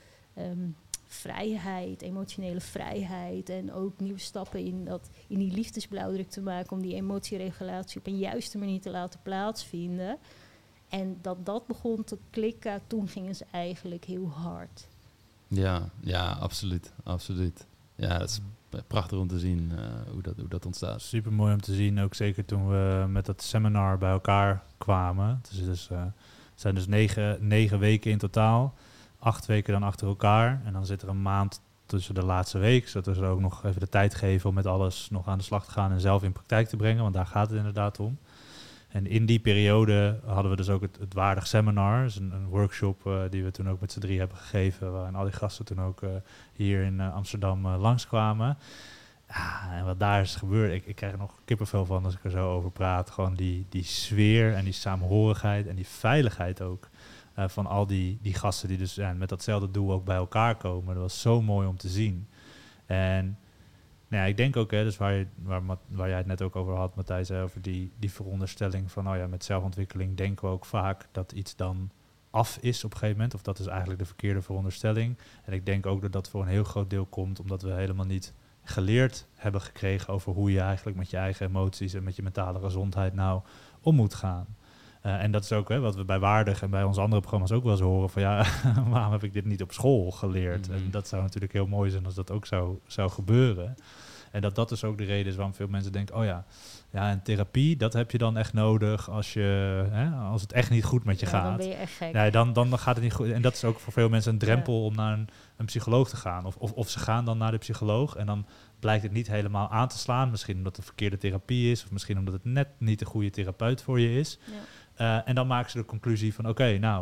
vrijheid, emotionele vrijheid en ook nieuwe stappen in die liefdesblauwdruk te maken om die emotieregulatie op een juiste manier te laten plaatsvinden. En dat begon te klikken, toen gingen ze eigenlijk heel hard. Ja, absoluut. Ja, dat is prachtig om te zien hoe dat ontstaat. Super mooi om te zien, ook zeker toen we met dat seminar bij elkaar kwamen. Het zijn dus 9 weken in totaal. 8 weken dan achter elkaar. En dan zit er een maand tussen de laatste week, zodat we ze ook nog even de tijd geven om met alles nog aan de slag te gaan en zelf in praktijk te brengen, want daar gaat het inderdaad om. En in die periode hadden we dus ook het Waardig Seminar, dus een workshop die we toen ook met z'n 3 hebben gegeven, waarin al die gasten toen ook hier in Amsterdam langskwamen. Ja, en wat daar is gebeurd, ik krijg er nog kippenvel van als ik er zo over praat. Gewoon die sfeer en die saamhorigheid en die veiligheid ook van al die gasten die dus met datzelfde doel ook bij elkaar komen. Dat was zo mooi om te zien. En nou ja, ik denk ook, dus waar jij het net ook over had, Matthijs, over die veronderstelling van, met zelfontwikkeling denken we ook vaak dat iets dan af is op een gegeven moment. Of dat is eigenlijk de verkeerde veronderstelling. En ik denk ook dat dat voor een heel groot deel komt omdat we helemaal niet geleerd hebben gekregen over hoe je eigenlijk met je eigen emoties en met je mentale gezondheid nou om moet gaan. En dat is ook wat we bij Waardig en bij onze andere programma's ook wel eens horen van waarom heb ik dit niet op school geleerd? En dat zou natuurlijk heel mooi zijn als dat ook zou gebeuren. En dat is ook de reden is waarom veel mensen denken, en therapie, dat heb je dan echt nodig als het echt niet goed met je gaat. Dan ben je echt gek. Nee, dan gaat het niet goed. En dat is ook voor veel mensen een drempel om naar een psycholoog te gaan. Of ze gaan dan naar de psycholoog en dan blijkt het niet helemaal aan te slaan. Misschien omdat het de verkeerde therapie is, of misschien omdat het net niet de goede therapeut voor je is. Ja. En dan maken ze de conclusie van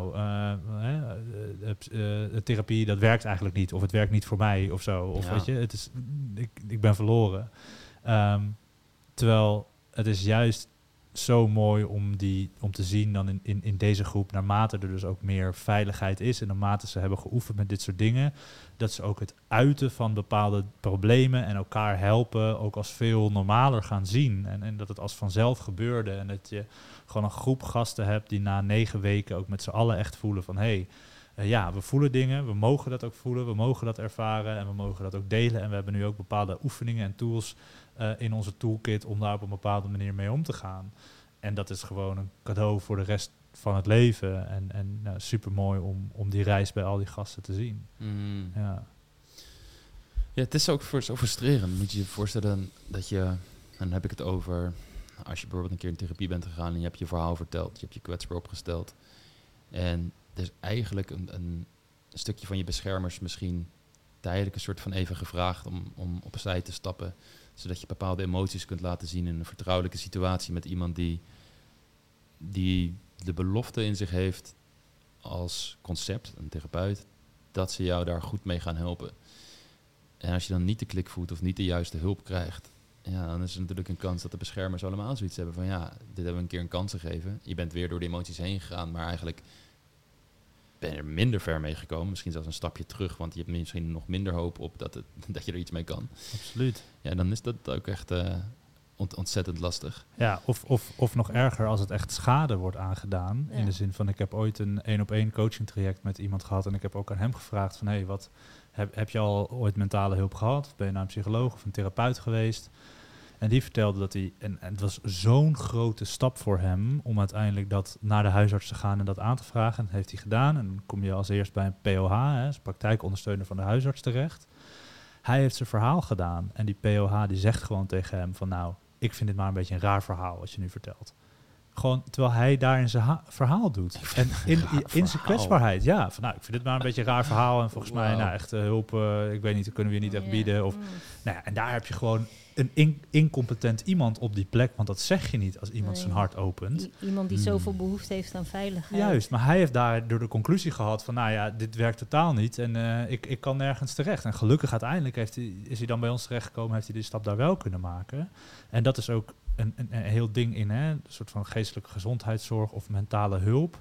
de therapie dat werkt eigenlijk niet. Of het werkt niet voor mij of zo. Of weet je, ik ben verloren. Terwijl het is juist zo mooi om te zien dan in deze groep, naarmate er dus ook meer veiligheid is en naarmate ze hebben geoefend met dit soort dingen, dat ze ook het uiten van bepaalde problemen en elkaar helpen ook als veel normaler gaan zien. En dat het als vanzelf gebeurde en dat je gewoon een groep gasten hebt die na 9 weken ook met z'n allen echt voelen van we voelen dingen, we mogen dat ook voelen, we mogen dat ervaren en we mogen dat ook delen. En we hebben nu ook bepaalde oefeningen en tools in onze toolkit om daar op een bepaalde manier mee om te gaan. En dat is gewoon een cadeau voor de rest van het leven. En super mooi om die reis bij al die gasten te zien. Ja, het is ook zo frustrerend. Moet je je voorstellen dat je, en dan heb ik het over, als je bijvoorbeeld een keer in therapie bent gegaan en je hebt je verhaal verteld, je hebt je kwetsbaar opgesteld. En er is eigenlijk een stukje van je beschermers misschien tijdelijk een soort van even gevraagd om opzij te stappen, zodat je bepaalde emoties kunt laten zien in een vertrouwelijke situatie met iemand die de belofte in zich heeft als concept, een therapeut, dat ze jou daar goed mee gaan helpen. En als je dan niet de klik voelt of niet de juiste hulp krijgt, dan is er natuurlijk een kans dat de beschermers allemaal zoiets hebben van dit hebben we een keer een kans gegeven. Je bent weer door de emoties heen gegaan, maar eigenlijk ben je er minder ver mee gekomen. Misschien zelfs een stapje terug, want je hebt misschien nog minder hoop op dat je er iets mee kan. Absoluut. Ja, dan is dat ook echt ontzettend lastig. Ja, of nog erger als het echt schade wordt aangedaan. Ja. In de zin van, ik heb ooit een 1-op-1 coaching traject met iemand gehad en ik heb ook aan hem gevraagd van, wat heb je al ooit mentale hulp gehad? Of ben je naar een psycholoog of een therapeut geweest? En die vertelde dat hij, en het was zo'n grote stap voor hem om uiteindelijk dat naar de huisarts te gaan en dat aan te vragen. En dat heeft hij gedaan. En dan kom je als eerst bij een POH, dus praktijkondersteuner van de huisarts terecht. Hij heeft zijn verhaal gedaan en die POH die zegt gewoon tegen hem van, ik vind dit maar een beetje een raar verhaal wat je nu vertelt. Gewoon terwijl hij daar in zijn verhaal doet. En in zijn kwetsbaarheid. Ja, van ik vind dit maar een beetje een raar verhaal. En volgens mij, echt hulp, ik weet niet, kunnen we je niet echt bieden. Of, en daar heb je gewoon een incompetent iemand op die plek. Want dat zeg je niet als iemand zijn hart opent. Iemand die zoveel behoefte heeft aan veiligheid. Juist, maar hij heeft daar door de conclusie gehad van, dit werkt totaal niet. En ik kan nergens terecht. En gelukkig uiteindelijk is hij dan bij ons terechtgekomen. Heeft hij die stap daar wel kunnen maken. En dat is ook een heel ding in, een soort van geestelijke gezondheidszorg of mentale hulp.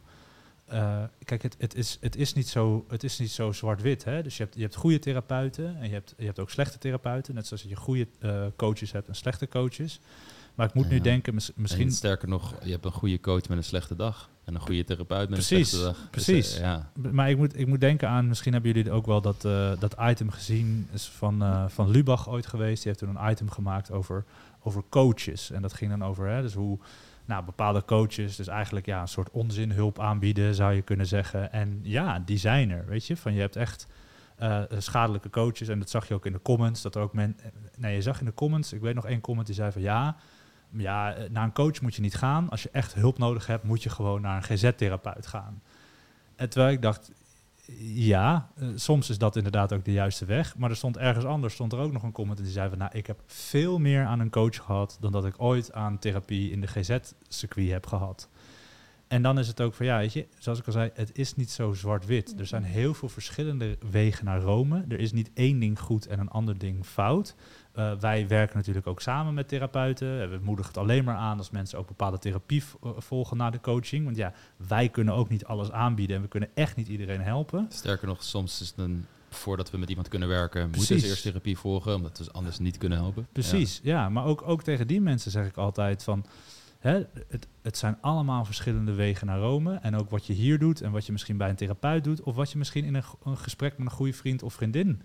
Kijk, het is niet zo zwart-wit. Dus je hebt goede therapeuten en je hebt ook slechte therapeuten. Net zoals je goede coaches hebt en slechte coaches. Maar ik moet nu denken, misschien... En sterker nog, je hebt een goede coach met een slechte dag. En een goede therapeut met een slechte dag. Precies. Dus, maar ik moet denken aan, misschien hebben jullie ook wel dat item gezien. Is van Lubach ooit geweest. Die heeft toen een item gemaakt over coaches. En dat ging dan over dus hoe bepaalde coaches dus eigenlijk een soort onzinhulp aanbieden, zou je kunnen zeggen. En die zijn er, weet je. Van je hebt echt schadelijke coaches. En dat zag je ook in de comments. Dat er ook je zag in de comments, ik weet nog 1 comment die zei van naar een coach moet je niet gaan. Als je echt hulp nodig hebt, moet je gewoon naar een GZ-therapeut gaan. En terwijl ik dacht, Soms is dat inderdaad ook de juiste weg. Maar er stond ergens anders ook nog een comment en die zei van, nou, ik heb veel meer aan een coach gehad dan dat ik ooit aan therapie in de GZ-circuit heb gehad. En dan is het ook van, weet je, zoals ik al zei, het is niet zo zwart-wit. Er zijn heel veel verschillende wegen naar Rome. Er is niet één ding goed en een ander ding fout. Wij werken natuurlijk ook samen met therapeuten. We moedigen het alleen maar aan als mensen ook bepaalde therapie volgen na de coaching. Want wij kunnen ook niet alles aanbieden en we kunnen echt niet iedereen helpen. Sterker nog, soms is het voordat we met iemand kunnen werken, moeten ze eerst therapie volgen, omdat we anders niet kunnen helpen. Precies, maar ook tegen die mensen zeg ik altijd van, het zijn allemaal verschillende wegen naar Rome. En ook wat je hier doet en wat je misschien bij een therapeut doet, of wat je misschien in een gesprek met een goede vriend of vriendin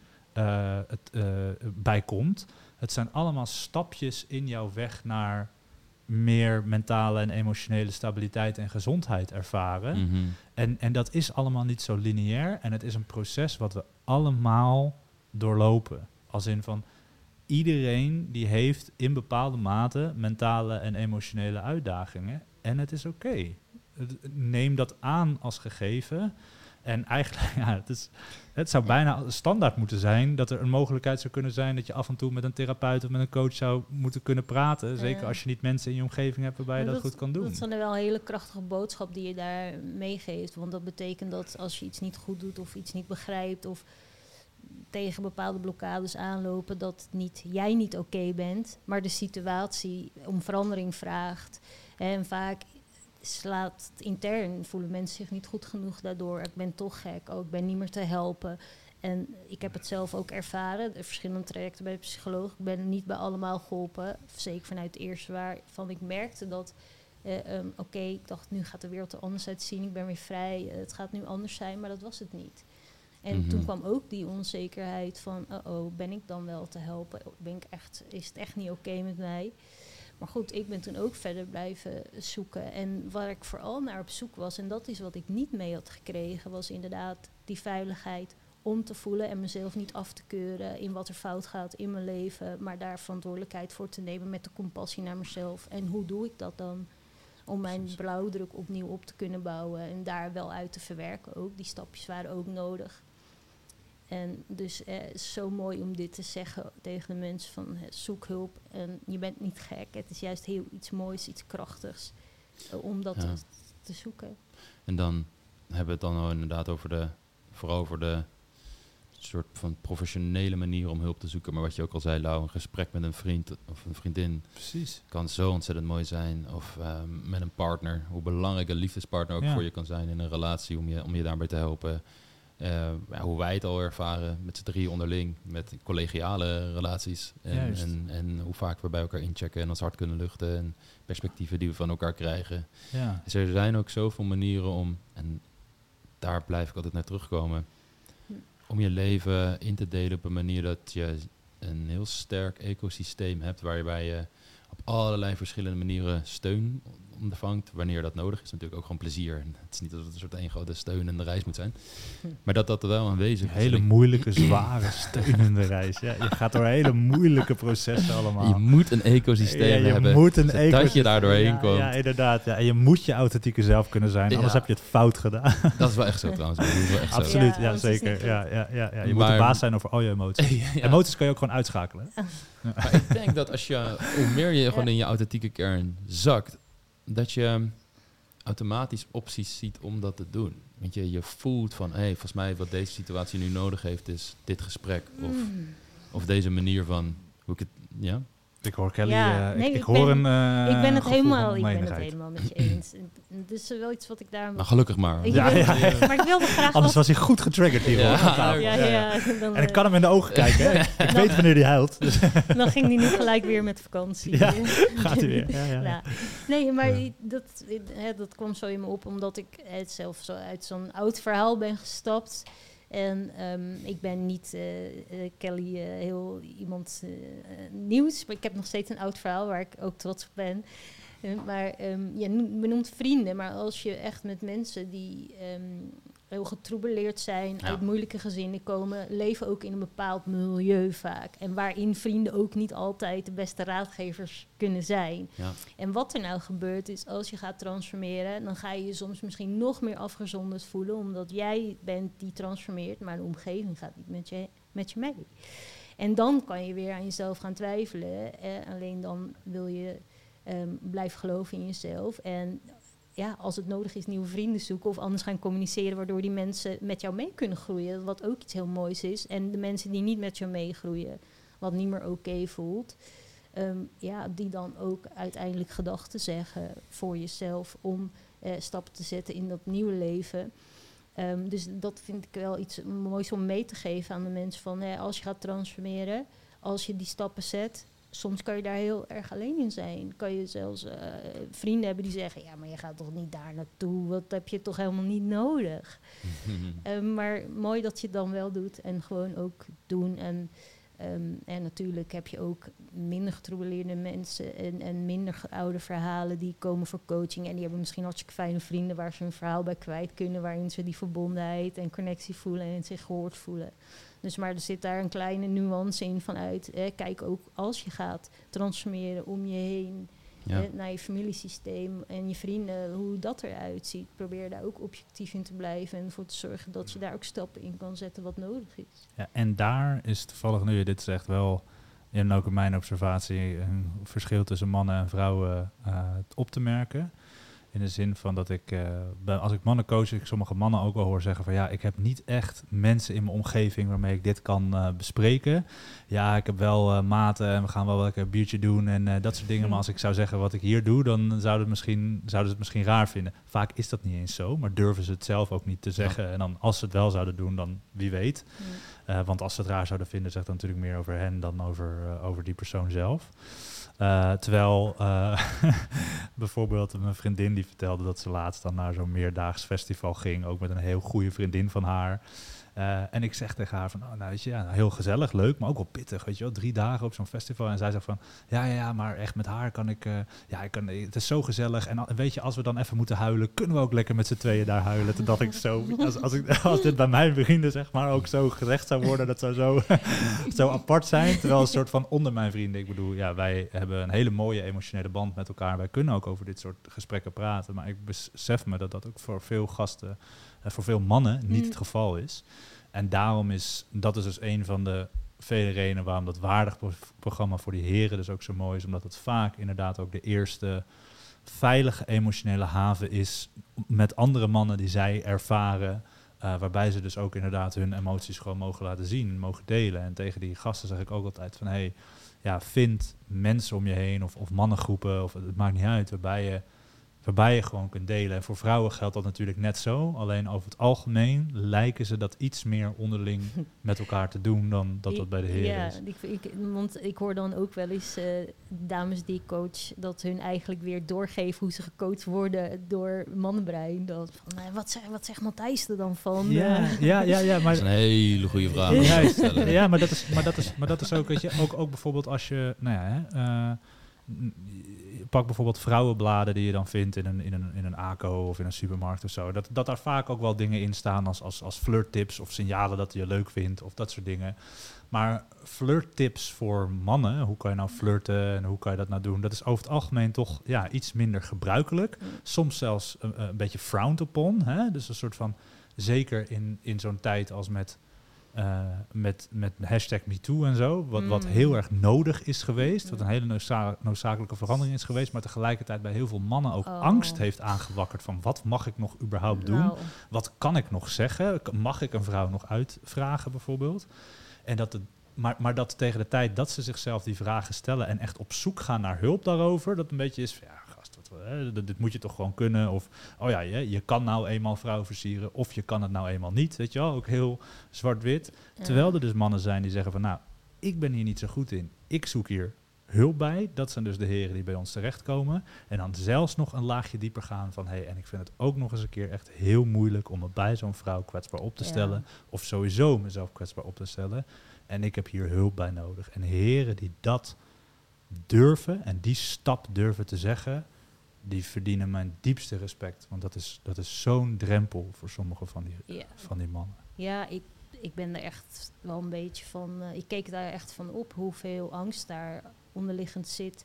bijkomt. Het zijn allemaal stapjes in jouw weg naar meer mentale en emotionele stabiliteit en gezondheid ervaren. Mm-hmm. En dat is allemaal niet zo lineair. En het is een proces wat we allemaal doorlopen. Als in van, iedereen die heeft in bepaalde mate mentale en emotionele uitdagingen. En het is oké. Neem dat aan als gegeven. En eigenlijk, het zou bijna standaard moeten zijn dat er een mogelijkheid zou kunnen zijn dat je af en toe met een therapeut of met een coach zou moeten kunnen praten. Zeker als je niet mensen in je omgeving hebt waarbij je dat goed kan doen. Dat is dan wel een hele krachtige boodschap die je daar meegeeft. Want dat betekent dat als je iets niet goed doet of iets niet begrijpt of tegen bepaalde blokkades aanlopen, dat jij niet oké bent, maar de situatie om verandering vraagt. En vaak slaat het intern, voelen mensen zich niet goed genoeg daardoor. Ik ben toch gek, ik ben niet meer te helpen. En ik heb het zelf ook ervaren, de verschillende trajecten bij de psycholoog. Ik ben niet bij allemaal geholpen, zeker vanuit het eerste waarvan ik merkte dat, ik dacht, nu gaat de wereld er anders uitzien, ik ben weer vrij, het gaat nu anders zijn, maar dat was het niet. En toen kwam ook die onzekerheid van, ben ik dan wel te helpen? Is het echt niet oké met mij? Maar goed, ik ben toen ook verder blijven zoeken. En waar ik vooral naar op zoek was, en dat is wat ik niet mee had gekregen, was inderdaad die veiligheid om te voelen en mezelf niet af te keuren in wat er fout gaat in mijn leven, maar daar verantwoordelijkheid voor te nemen met de compassie naar mezelf. En hoe doe ik dat dan? Om mijn blauwdruk opnieuw op te kunnen bouwen en daar wel uit te verwerken ook. Die stapjes waren ook nodig. En dus zo mooi om dit te zeggen tegen de mensen van zoek hulp. En je bent niet gek. Het is juist heel iets moois, iets krachtigs om dat te zoeken. En dan hebben we het dan inderdaad vooral over de soort van professionele manier om hulp te zoeken. Maar wat je ook al zei, Lau, een gesprek met een vriend of een vriendin. Precies. Kan zo ontzettend mooi zijn. Of met een partner. Hoe belangrijk een liefdespartner ook voor je kan zijn in een relatie om je daarbij te helpen. Hoe wij het al ervaren met z'n drieën onderling, met collegiale relaties. En hoe vaak we bij elkaar inchecken en ons hart kunnen luchten en perspectieven die we van elkaar krijgen. Ja. Dus er zijn ook zoveel manieren om, en daar blijf ik altijd naar terugkomen, om je leven in te delen op een manier dat je een heel sterk ecosysteem hebt waarbij je op allerlei verschillende manieren steun ondervangt, wanneer dat nodig is. Natuurlijk ook gewoon plezier. En het is niet dat het een soort één grote steunende reis moet zijn. Maar dat wel aanwezig is. Een hele moeilijke, zware steunende reis. Ja, je gaat door hele moeilijke processen allemaal. Je moet een ecosysteem hebben. Dat je daar doorheen komt. Ja, inderdaad. Ja. En je moet je authentieke zelf kunnen zijn. Anders heb je het fout gedaan. Dat is wel echt zo trouwens. Dat is wel echt absoluut, zo. Ja, zeker. Ja. Je moet de baas zijn over al je emoties. Emoties kan je ook gewoon uitschakelen. Maar ik denk dat hoe meer je gewoon in je authentieke kern zakt, dat je automatisch opties ziet om dat te doen. Want je voelt van, volgens mij wat deze situatie nu nodig heeft, is dit gesprek. Of deze manier van hoe ik het... Ja? Ik hoor Kelly... ik ben het helemaal met je eens. Het is wel iets wat ik daar... Nou, gelukkig maar. Maar ik wilde graag... Anders was hij goed getriggerd hier. Dan, en ik kan hem in de ogen kijken. Hè? Ik weet wanneer hij huilt. Dus. Dan ging hij nu gelijk weer met vakantie. Ja, gaat hij weer. Ja. Nee, maar dat kwam zo in me op, omdat ik zelf zo uit zo'n oud verhaal ben gestapt. En ik ben niet Kelly heel iemand nieuws, maar ik heb nog steeds een oud verhaal waar ik ook trots op ben. Maar je benoemt vrienden, maar als je echt met mensen die heel getroubeleerd zijn, uit moeilijke gezinnen komen, leven ook in een bepaald milieu vaak. En waarin vrienden ook niet altijd de beste raadgevers kunnen zijn. Ja. En wat er nou gebeurt is, als je gaat transformeren, dan ga je je soms misschien nog meer afgezonderd voelen, omdat jij bent die transformeert, maar de omgeving gaat niet met je mee. En dan kan je weer aan jezelf gaan twijfelen. Alleen dan wil je blijven geloven in jezelf. En als het nodig is, nieuwe vrienden zoeken of anders gaan communiceren, waardoor die mensen met jou mee kunnen groeien. Wat ook iets heel moois is. En de mensen die niet met jou meegroeien, wat niet meer oké voelt, die dan ook uiteindelijk gedachten zeggen voor jezelf om stappen te zetten in dat nieuwe leven. Dus dat vind ik wel iets moois om mee te geven aan de mensen van als je gaat transformeren, als je die stappen zet, soms kan je daar heel erg alleen in zijn. Kan je zelfs vrienden hebben die zeggen, ja, maar je gaat toch niet daar naartoe, wat heb je toch helemaal niet nodig. Maar mooi dat je het dan wel doet en gewoon ook doen. En natuurlijk heb je ook minder getroubeleerde mensen en minder oude verhalen die komen voor coaching. En die hebben misschien hartstikke fijne vrienden waar ze hun verhaal bij kwijt kunnen, waarin ze die verbondenheid en connectie voelen en zich gehoord voelen. Dus maar er zit daar een kleine nuance in vanuit. Kijk ook als je gaat transformeren om je heen naar je familiesysteem en je vrienden, hoe dat eruit ziet. Probeer daar ook objectief in te blijven en ervoor te zorgen dat je daar ook stappen in kan zetten wat nodig is. Ja, en daar is toevallig, nu je dit zegt, wel, en ook in mijn observatie, een verschil tussen mannen en vrouwen op te merken. In de zin van dat ik, als ik mannen coach, ik sommige mannen ook wel hoor zeggen van ik heb niet echt mensen in mijn omgeving waarmee ik dit kan bespreken. Ja, ik heb wel maten en we gaan wel lekker een biertje doen en dat soort dingen. Maar als ik zou zeggen wat ik hier doe, dan zouden ze het misschien raar vinden. Vaak is dat niet eens zo, maar durven ze het zelf ook niet te zeggen. Ja. En dan als ze het wel zouden doen, dan wie weet. Ja. Want als ze het raar zouden vinden, zegt dat natuurlijk meer over hen dan over die persoon zelf. Terwijl bijvoorbeeld mijn vriendin die vertelde dat ze laatst dan naar zo'n meerdaags festival ging, ook met een heel goede vriendin van haar. En ik zeg tegen haar van, weet je, heel gezellig, leuk, maar ook wel pittig, weet je wel, 3 dagen op zo'n festival. En zij zegt van, ja, maar echt met haar kan ik, het is zo gezellig. En weet je, als we dan even moeten huilen, kunnen we ook lekker met z'n tweeën daar huilen. Toen dacht ik zo, als dit bij mijn vrienden zeg maar ook zo gezegd zou worden, dat zou zo apart zijn. Terwijl een soort van onder mijn vrienden, ik bedoel, wij hebben een hele mooie emotionele band met elkaar. Wij kunnen ook over dit soort gesprekken praten. Maar ik besef me dat ook voor veel gasten, voor veel mannen niet het geval is. En daarom dat is dus een van de vele redenen waarom dat waardig programma voor die heren dus ook zo mooi is. Omdat het vaak inderdaad ook de eerste veilige emotionele haven is met andere mannen die zij ervaren. Waarbij ze dus ook inderdaad hun emoties gewoon mogen laten zien, mogen delen. En tegen die gasten zeg ik ook altijd van, vind mensen om je heen of mannengroepen, of het maakt niet uit, waarbij je gewoon kunt delen. En voor vrouwen geldt dat natuurlijk net zo. Alleen over het algemeen lijken ze dat iets meer onderling met elkaar te doen dan dat bij de heren is. Want ik hoor dan ook wel eens dames die ik coach, dat hun eigenlijk weer doorgeven hoe ze gecoacht worden door mannenbrein. Dat van, wat zegt Matthijs er dan van? Ja, maar dat is een hele goede vraag. Ja, maar dat is ook, weet je, ook bijvoorbeeld als je, pak bijvoorbeeld vrouwenbladen die je dan vindt in een ACO of in een supermarkt of zo. Dat daar vaak ook wel dingen in staan als flirttips of signalen dat je leuk vindt of dat soort dingen. Maar flirttips voor mannen, hoe kan je nou flirten en hoe kan je dat nou doen? Dat is over het algemeen toch iets minder gebruikelijk. Soms zelfs een beetje frowned upon. Hè? Dus een soort van, zeker in zo'n tijd als met hashtag MeToo en zo, wat heel erg nodig is geweest, wat een hele noodzakelijke verandering is geweest, maar tegelijkertijd bij heel veel mannen ook angst heeft aangewakkerd van wat mag ik nog überhaupt doen? Wat kan ik nog zeggen? Mag ik een vrouw nog uitvragen bijvoorbeeld? En maar dat tegen de tijd dat ze zichzelf die vragen stellen en echt op zoek gaan naar hulp daarover, dat een beetje is van, dit moet je toch gewoon kunnen. Of, je kan nou eenmaal vrouwen versieren, of je kan het nou eenmaal niet. Weet je wel, ook heel zwart-wit. Ja. Terwijl er dus mannen zijn die zeggen van, ik ben hier niet zo goed in. Ik zoek hier hulp bij. Dat zijn dus de heren die bij ons terechtkomen. En dan zelfs nog een laagje dieper gaan van, en ik vind het ook nog eens een keer echt heel moeilijk om me bij zo'n vrouw kwetsbaar op te stellen. Of sowieso mezelf kwetsbaar op te stellen. En ik heb hier hulp bij nodig. En heren die dat durven en die stap durven te zeggen, die verdienen mijn diepste respect. Want dat is zo'n drempel voor sommige van die mannen. Ja, ik ben er echt wel een beetje van... ik keek daar echt van op hoeveel angst daar onderliggend zit.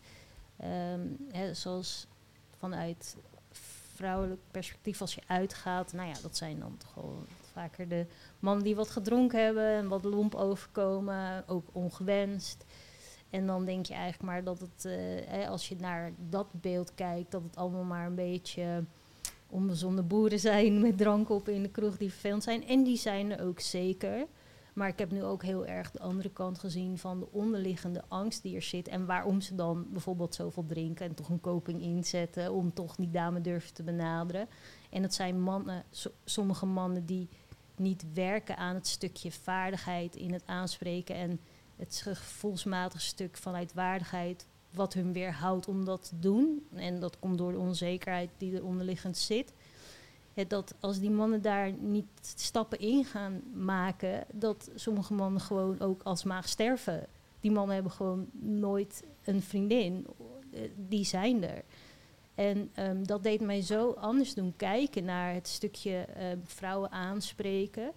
Zoals vanuit vrouwelijk perspectief als je uitgaat. Nou ja, dat zijn dan toch wel vaker de mannen die wat gedronken hebben en wat lomp overkomen, ook ongewenst. En dan denk je eigenlijk maar dat het, als je naar dat beeld kijkt, dat het allemaal maar een beetje onbezonnen boeren zijn met drank op in de kroeg die vervelend zijn. En die zijn er ook zeker. Maar ik heb nu ook heel erg de andere kant gezien van de onderliggende angst die er zit. En waarom ze dan bijvoorbeeld zoveel drinken en toch een coping inzetten om toch die dame durven te benaderen. En het zijn mannen, sommige mannen die niet werken aan het stukje vaardigheid in het aanspreken en het gevoelsmatig stuk vanuit waardigheid wat hun weerhoudt om dat te doen. En dat komt door de onzekerheid die er onderliggend zit. Dat als die mannen daar niet stappen in gaan maken, dat sommige mannen gewoon ook alsmaar sterven. Die mannen hebben gewoon nooit een vriendin. Die zijn er. En dat deed mij zo anders doen kijken naar het stukje vrouwen aanspreken.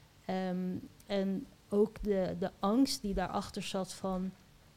En ook de angst die daarachter zat van...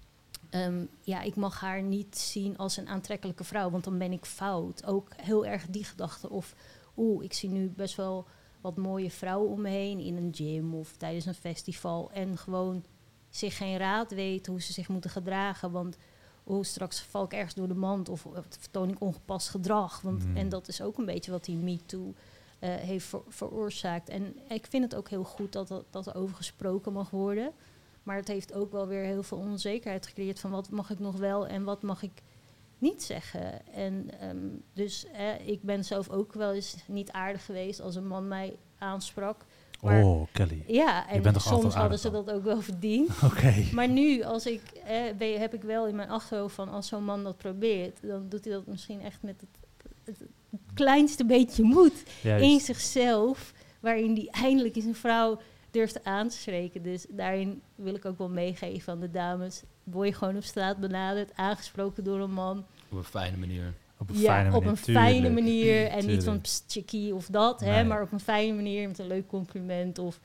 ik mag haar niet zien als een aantrekkelijke vrouw, want dan ben ik fout. Ook heel erg die gedachte of... ik zie nu best wel wat mooie vrouwen om me heen in een gym of tijdens een festival. En gewoon zich geen raad weten hoe ze zich moeten gedragen. Want straks val ik ergens door de mand of vertoon ik ongepast gedrag. En dat is ook een beetje wat die MeToo heeft veroorzaakt. En ik vind het ook heel goed dat er over gesproken mag worden. Maar het heeft ook wel weer heel veel onzekerheid gecreëerd van wat mag ik nog wel en wat mag ik niet zeggen. En dus ik ben zelf ook wel eens niet aardig geweest als een man mij aansprak. Maar, Kelly. Ja, en je bent toch soms hadden ze dat ook wel verdiend. Okay. Maar nu, als ik heb ik wel in mijn achterhoofd van als zo'n man dat probeert, dan doet hij dat misschien echt met het kleinste beetje moed in zichzelf, waarin hij eindelijk eens een vrouw durft aan te spreken. Dus daarin wil ik ook wel meegeven aan de dames. Word je gewoon op straat benaderd, aangesproken door een man. Op een fijne manier. Op een fijne manier. En niet van chickie of dat, nee. Maar op een fijne manier met een leuk compliment. Of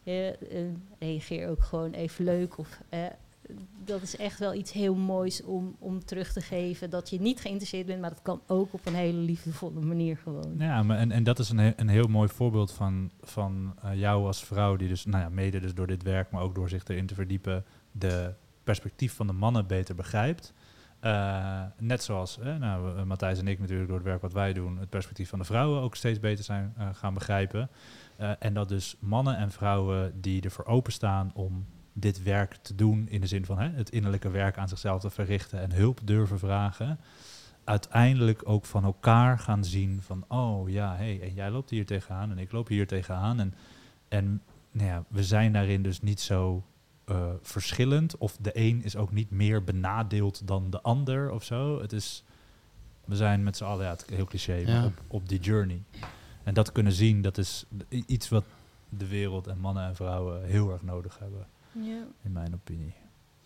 reageer ook gewoon even leuk. Of dat is echt wel iets heel moois om terug te geven. Dat je niet geïnteresseerd bent, maar dat kan ook op een hele liefdevolle manier gewoon. Ja, maar en dat is een heel mooi voorbeeld van jou als vrouw die dus, mede dus door dit werk, maar ook door zich erin te verdiepen, de perspectief van de mannen beter begrijpt. Net zoals Matthijs en ik natuurlijk door het werk wat wij doen, het perspectief van de vrouwen ook steeds beter zijn gaan begrijpen. En dat dus mannen en vrouwen die ervoor openstaan om dit werk te doen, in de zin van het innerlijke werk aan zichzelf te verrichten en hulp durven vragen, uiteindelijk ook van elkaar gaan zien van, en jij loopt hier tegenaan en ik loop hier tegenaan. En we zijn daarin dus niet zo verschillend, of de een is ook niet meer benadeeld dan de ander of zo. We zijn met z'n allen, het heel cliché, maar op die journey. En dat kunnen zien, dat is iets wat de wereld en mannen en vrouwen heel erg nodig hebben. Ja. In mijn opinie.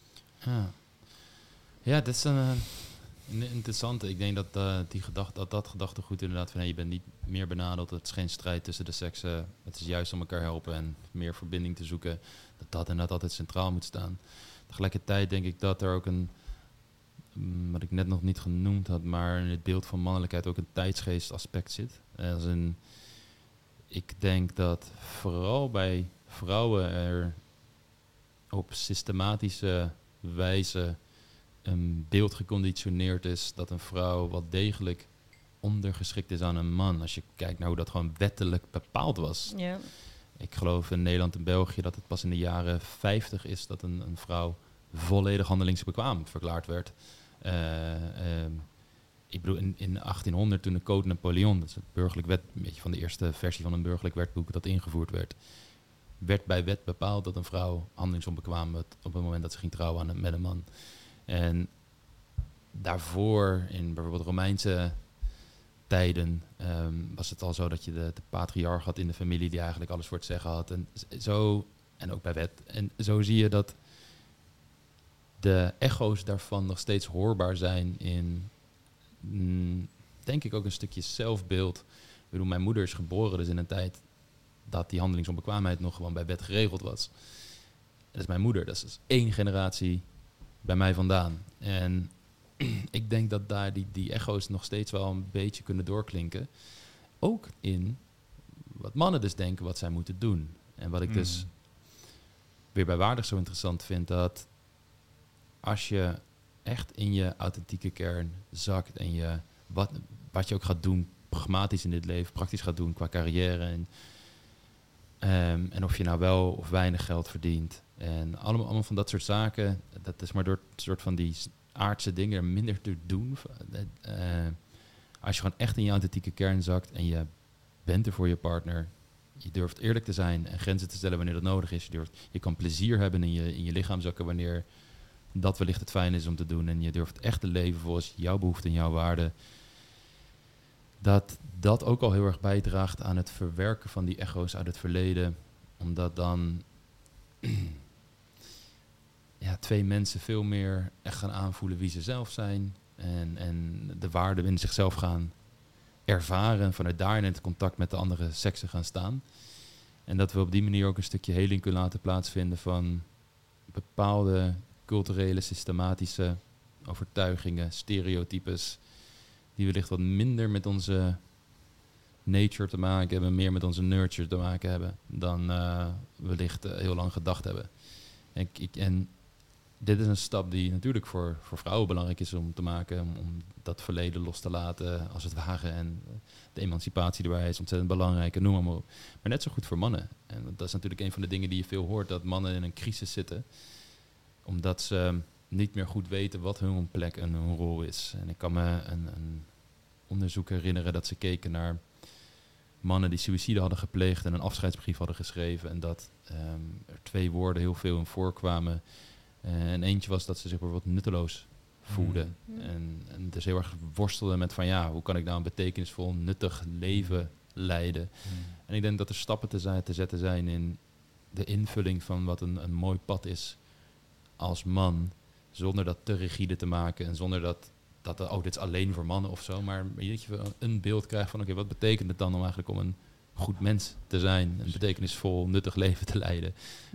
Ja, dat is een interessante. Ik denk dat dat gedachtegoed inderdaad van je bent niet meer benadeeld. Het is geen strijd tussen de seksen. Het is juist om elkaar helpen en meer verbinding te zoeken. Dat inderdaad altijd centraal moet staan. Tegelijkertijd denk ik dat er ook wat ik net nog niet genoemd had, maar in het beeld van mannelijkheid ook een tijdsgeest aspect zit. Ik denk dat vooral bij vrouwen er op systematische wijze een beeld geconditioneerd is dat een vrouw wel degelijk ondergeschikt is aan een man. Als je kijkt naar hoe dat gewoon wettelijk bepaald was. Ja. Ik geloof in Nederland en België dat het pas in de jaren 50 is dat een vrouw volledig handelingsbekwaam verklaard werd. Ik bedoel, in 1800 toen de Code Napoleon, dat is het burgerlijk wet, een beetje van de eerste versie van een burgerlijk wetboek dat ingevoerd werd bij wet bepaald dat een vrouw handelingsonbekwaam werd op het moment dat ze ging trouwen met een man. En daarvoor, in bijvoorbeeld Romeinse tijden, was het al zo dat je de patriarch had in de familie die eigenlijk alles voor het zeggen had. En ook bij wet. En zo zie je dat de echo's daarvan nog steeds hoorbaar zijn in denk ik ook een stukje zelfbeeld. Ik bedoel, mijn moeder is geboren dus in een tijd dat die handelingsonbekwaamheid nog gewoon bij wet geregeld was. Dat is mijn moeder, dat is dus 1 generatie bij mij vandaan. En ik denk dat daar die echo's nog steeds wel een beetje kunnen doorklinken. Ook in wat mannen dus denken wat zij moeten doen. En wat ik dus weer bij Waardig zo interessant vind, dat als je echt in je authentieke kern zakt en je wat je ook gaat doen, pragmatisch in dit leven, praktisch gaat doen qua carrière en of je nou wel of weinig geld verdient. En allemaal van dat soort zaken, dat is maar door het soort van die aardse dingen er minder te doen. Als je gewoon echt in je authentieke kern zakt en je bent er voor je partner, je durft eerlijk te zijn en grenzen te stellen wanneer dat nodig is. Je kan plezier hebben in je lichaam zakken wanneer dat wellicht het fijn is om te doen. En je durft echt te leven volgens jouw behoeften en jouw waarden. Dat ook al heel erg bijdraagt aan het verwerken van die echo's uit het verleden. Omdat dan 2 mensen veel meer echt gaan aanvoelen wie ze zelf zijn. En de waarden in zichzelf gaan ervaren. Vanuit daar in het contact met de andere seksen gaan staan. En dat we op die manier ook een stukje heling kunnen laten plaatsvinden van bepaalde culturele, systematische overtuigingen, stereotypes, die wellicht wat minder met onze nature te maken hebben, meer met onze nurture te maken hebben, dan wellicht heel lang gedacht hebben. En dit is een stap die natuurlijk voor vrouwen belangrijk is om te maken, om dat verleden los te laten, als het ware. En de emancipatie erbij is ontzettend belangrijk, en noem maar op. Maar net zo goed voor mannen. En dat is natuurlijk een van de dingen die je veel hoort, dat mannen in een crisis zitten, omdat ze niet meer goed weten wat hun plek en hun rol is. En ik kan me een onderzoek herinneren dat ze keken naar mannen die suïcide hadden gepleegd en een afscheidsbrief hadden geschreven. En dat er 2 woorden heel veel in voorkwamen. En eentje was dat ze zich bijvoorbeeld nutteloos voelden. En dus heel erg worstelden met van hoe kan ik nou een betekenisvol, nuttig leven leiden. En ik denk dat er stappen te zetten zijn in de invulling van wat een mooi pad is als man, zonder dat te rigide te maken en zonder dat dit is alleen voor mannen of zo, maar dat je een beeld krijgt van wat betekent het dan om eigenlijk om een goed mens te zijn, een betekenisvol, nuttig leven te leiden,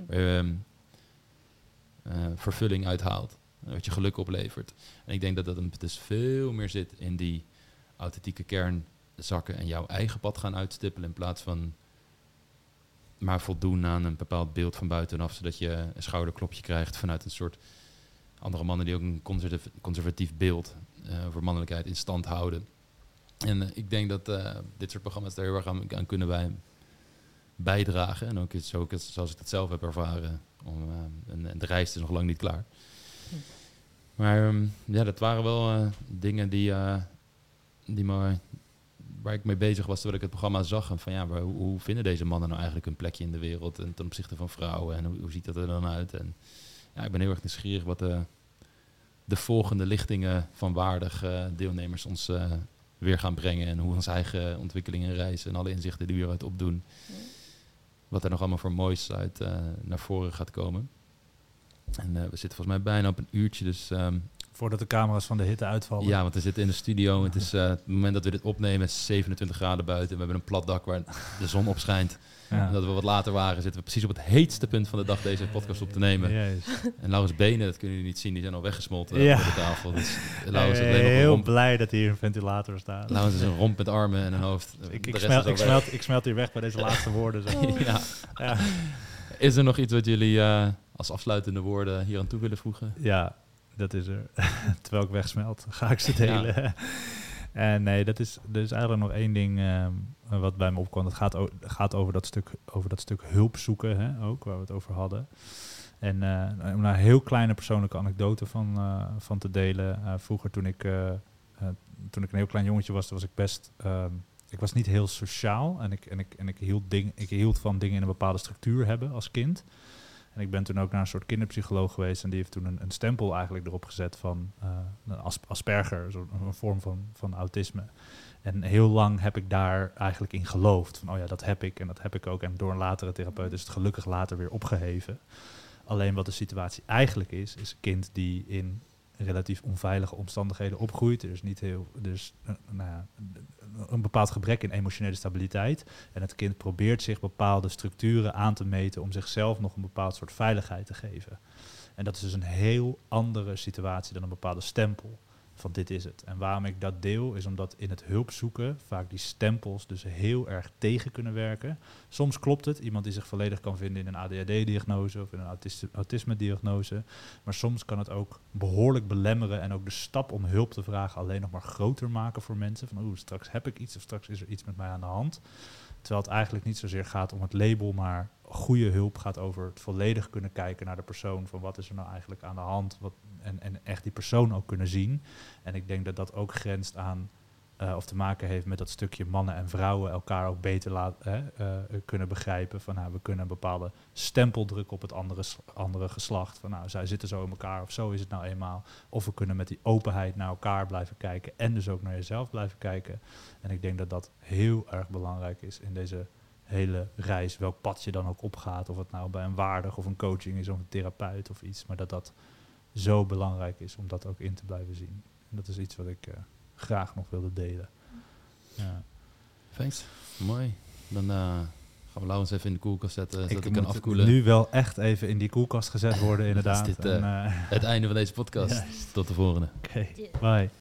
vervulling uithaalt, wat je geluk oplevert. En ik denk dat het dus veel meer zit in die authentieke kern zakken en jouw eigen pad gaan uitstippelen in plaats van maar voldoen aan een bepaald beeld van buitenaf, zodat je een schouderklopje krijgt vanuit een soort andere mannen die ook een conservatief beeld voor mannelijkheid in stand houden. En ik denk dat dit soort programma's daar heel erg aan kunnen bijdragen. En ook zoals ik het zelf heb ervaren. En de reis is nog lang niet klaar. Maar dat waren wel dingen waar ik mee bezig was terwijl ik het programma zag. En van hoe vinden deze mannen nou eigenlijk een plekje in de wereld en ten opzichte van vrouwen? En hoe ziet dat er dan uit? En ik ben heel erg nieuwsgierig wat de volgende lichtingen van Waardig deelnemers ons weer gaan brengen. En hoe onze eigen ontwikkeling en reis en alle inzichten die we eruit opdoen. Wat er nog allemaal voor moois uit naar voren gaat komen. En we zitten volgens mij bijna op een uurtje, dus voordat de camera's van de hitte uitvallen. Ja, want we zitten in de studio. Het is het moment dat we dit opnemen is 27 graden buiten. We hebben een plat dak waar de zon op schijnt. Ja. En dat we wat later waren, zitten we precies op het heetste punt van de dag deze podcast op te nemen. En Laurens' benen, dat kunnen jullie niet zien, die zijn al weggesmolten op de tafel. Dus Laurens is alleen heel blij dat hier een ventilator staat. Laurens is een romp met armen en een hoofd. Ik smelt hier weg bij deze laatste woorden. Ja. Is er nog iets wat jullie als afsluitende woorden hier aan toe willen voegen? Ja, dat is er. Terwijl ik wegsmelt, ga ik ze delen. Ja. En nee, er is eigenlijk nog één ding wat bij me opkwam. Het gaat over dat stuk hulp zoeken, hè, ook, waar we het over hadden. En om daar een heel kleine persoonlijke anekdote van te delen. Vroeger, toen ik een heel klein jongetje was, was ik best... ik was niet heel sociaal en ik hield van dingen in een bepaalde structuur hebben als kind. En ik ben toen ook naar een soort kinderpsycholoog geweest en die heeft toen een stempel eigenlijk erop gezet van Asperger, een vorm van autisme. En heel lang heb ik daar eigenlijk in geloofd. Van dat heb ik en dat heb ik ook. En door een latere therapeut is het gelukkig later weer opgeheven. Alleen wat de situatie eigenlijk is een kind die in relatief onveilige omstandigheden opgroeit. Er is niet heel, dus een bepaald gebrek in emotionele stabiliteit. En het kind probeert zich bepaalde structuren aan te meten om zichzelf nog een bepaald soort veiligheid te geven. En dat is dus een heel andere situatie dan een bepaalde stempel van dit is het. En waarom ik dat deel is omdat in het hulp zoeken vaak die stempels dus heel erg tegen kunnen werken. Soms klopt het, iemand die zich volledig kan vinden in een ADHD-diagnose of in een autisme-diagnose. Maar soms kan het ook behoorlijk belemmeren en ook de stap om hulp te vragen alleen nog maar groter maken voor mensen. Van straks heb ik iets of straks is er iets met mij aan de hand. Terwijl het eigenlijk niet zozeer gaat om het label, maar goede hulp gaat over het volledig kunnen kijken naar de persoon. Van wat is er nou eigenlijk aan de hand? En echt die persoon ook kunnen zien. En ik denk dat dat ook grenst aan of te maken heeft met dat stukje mannen en vrouwen elkaar ook beter kunnen begrijpen. Van we kunnen een bepaalde stempel drukken op het andere geslacht. Van zij zitten zo in elkaar of zo is het nou eenmaal. Of we kunnen met die openheid naar elkaar blijven kijken en dus ook naar jezelf blijven kijken. En ik denk dat dat heel erg belangrijk is in deze hele reis. Welk pad je dan ook opgaat. Of het nou bij een waardig of een coaching is of een therapeut of iets. Maar dat zo belangrijk is om dat ook in te blijven zien. En dat is iets wat ik graag nog wilde delen. Ja. Thanks. Mooi. Dan gaan we Laurens even in de koelkast zetten, zodat ik kan afkoelen. Nu wel echt even in die koelkast gezet worden, inderdaad. Is dit het einde van deze podcast. Tot de volgende. Oké, bye.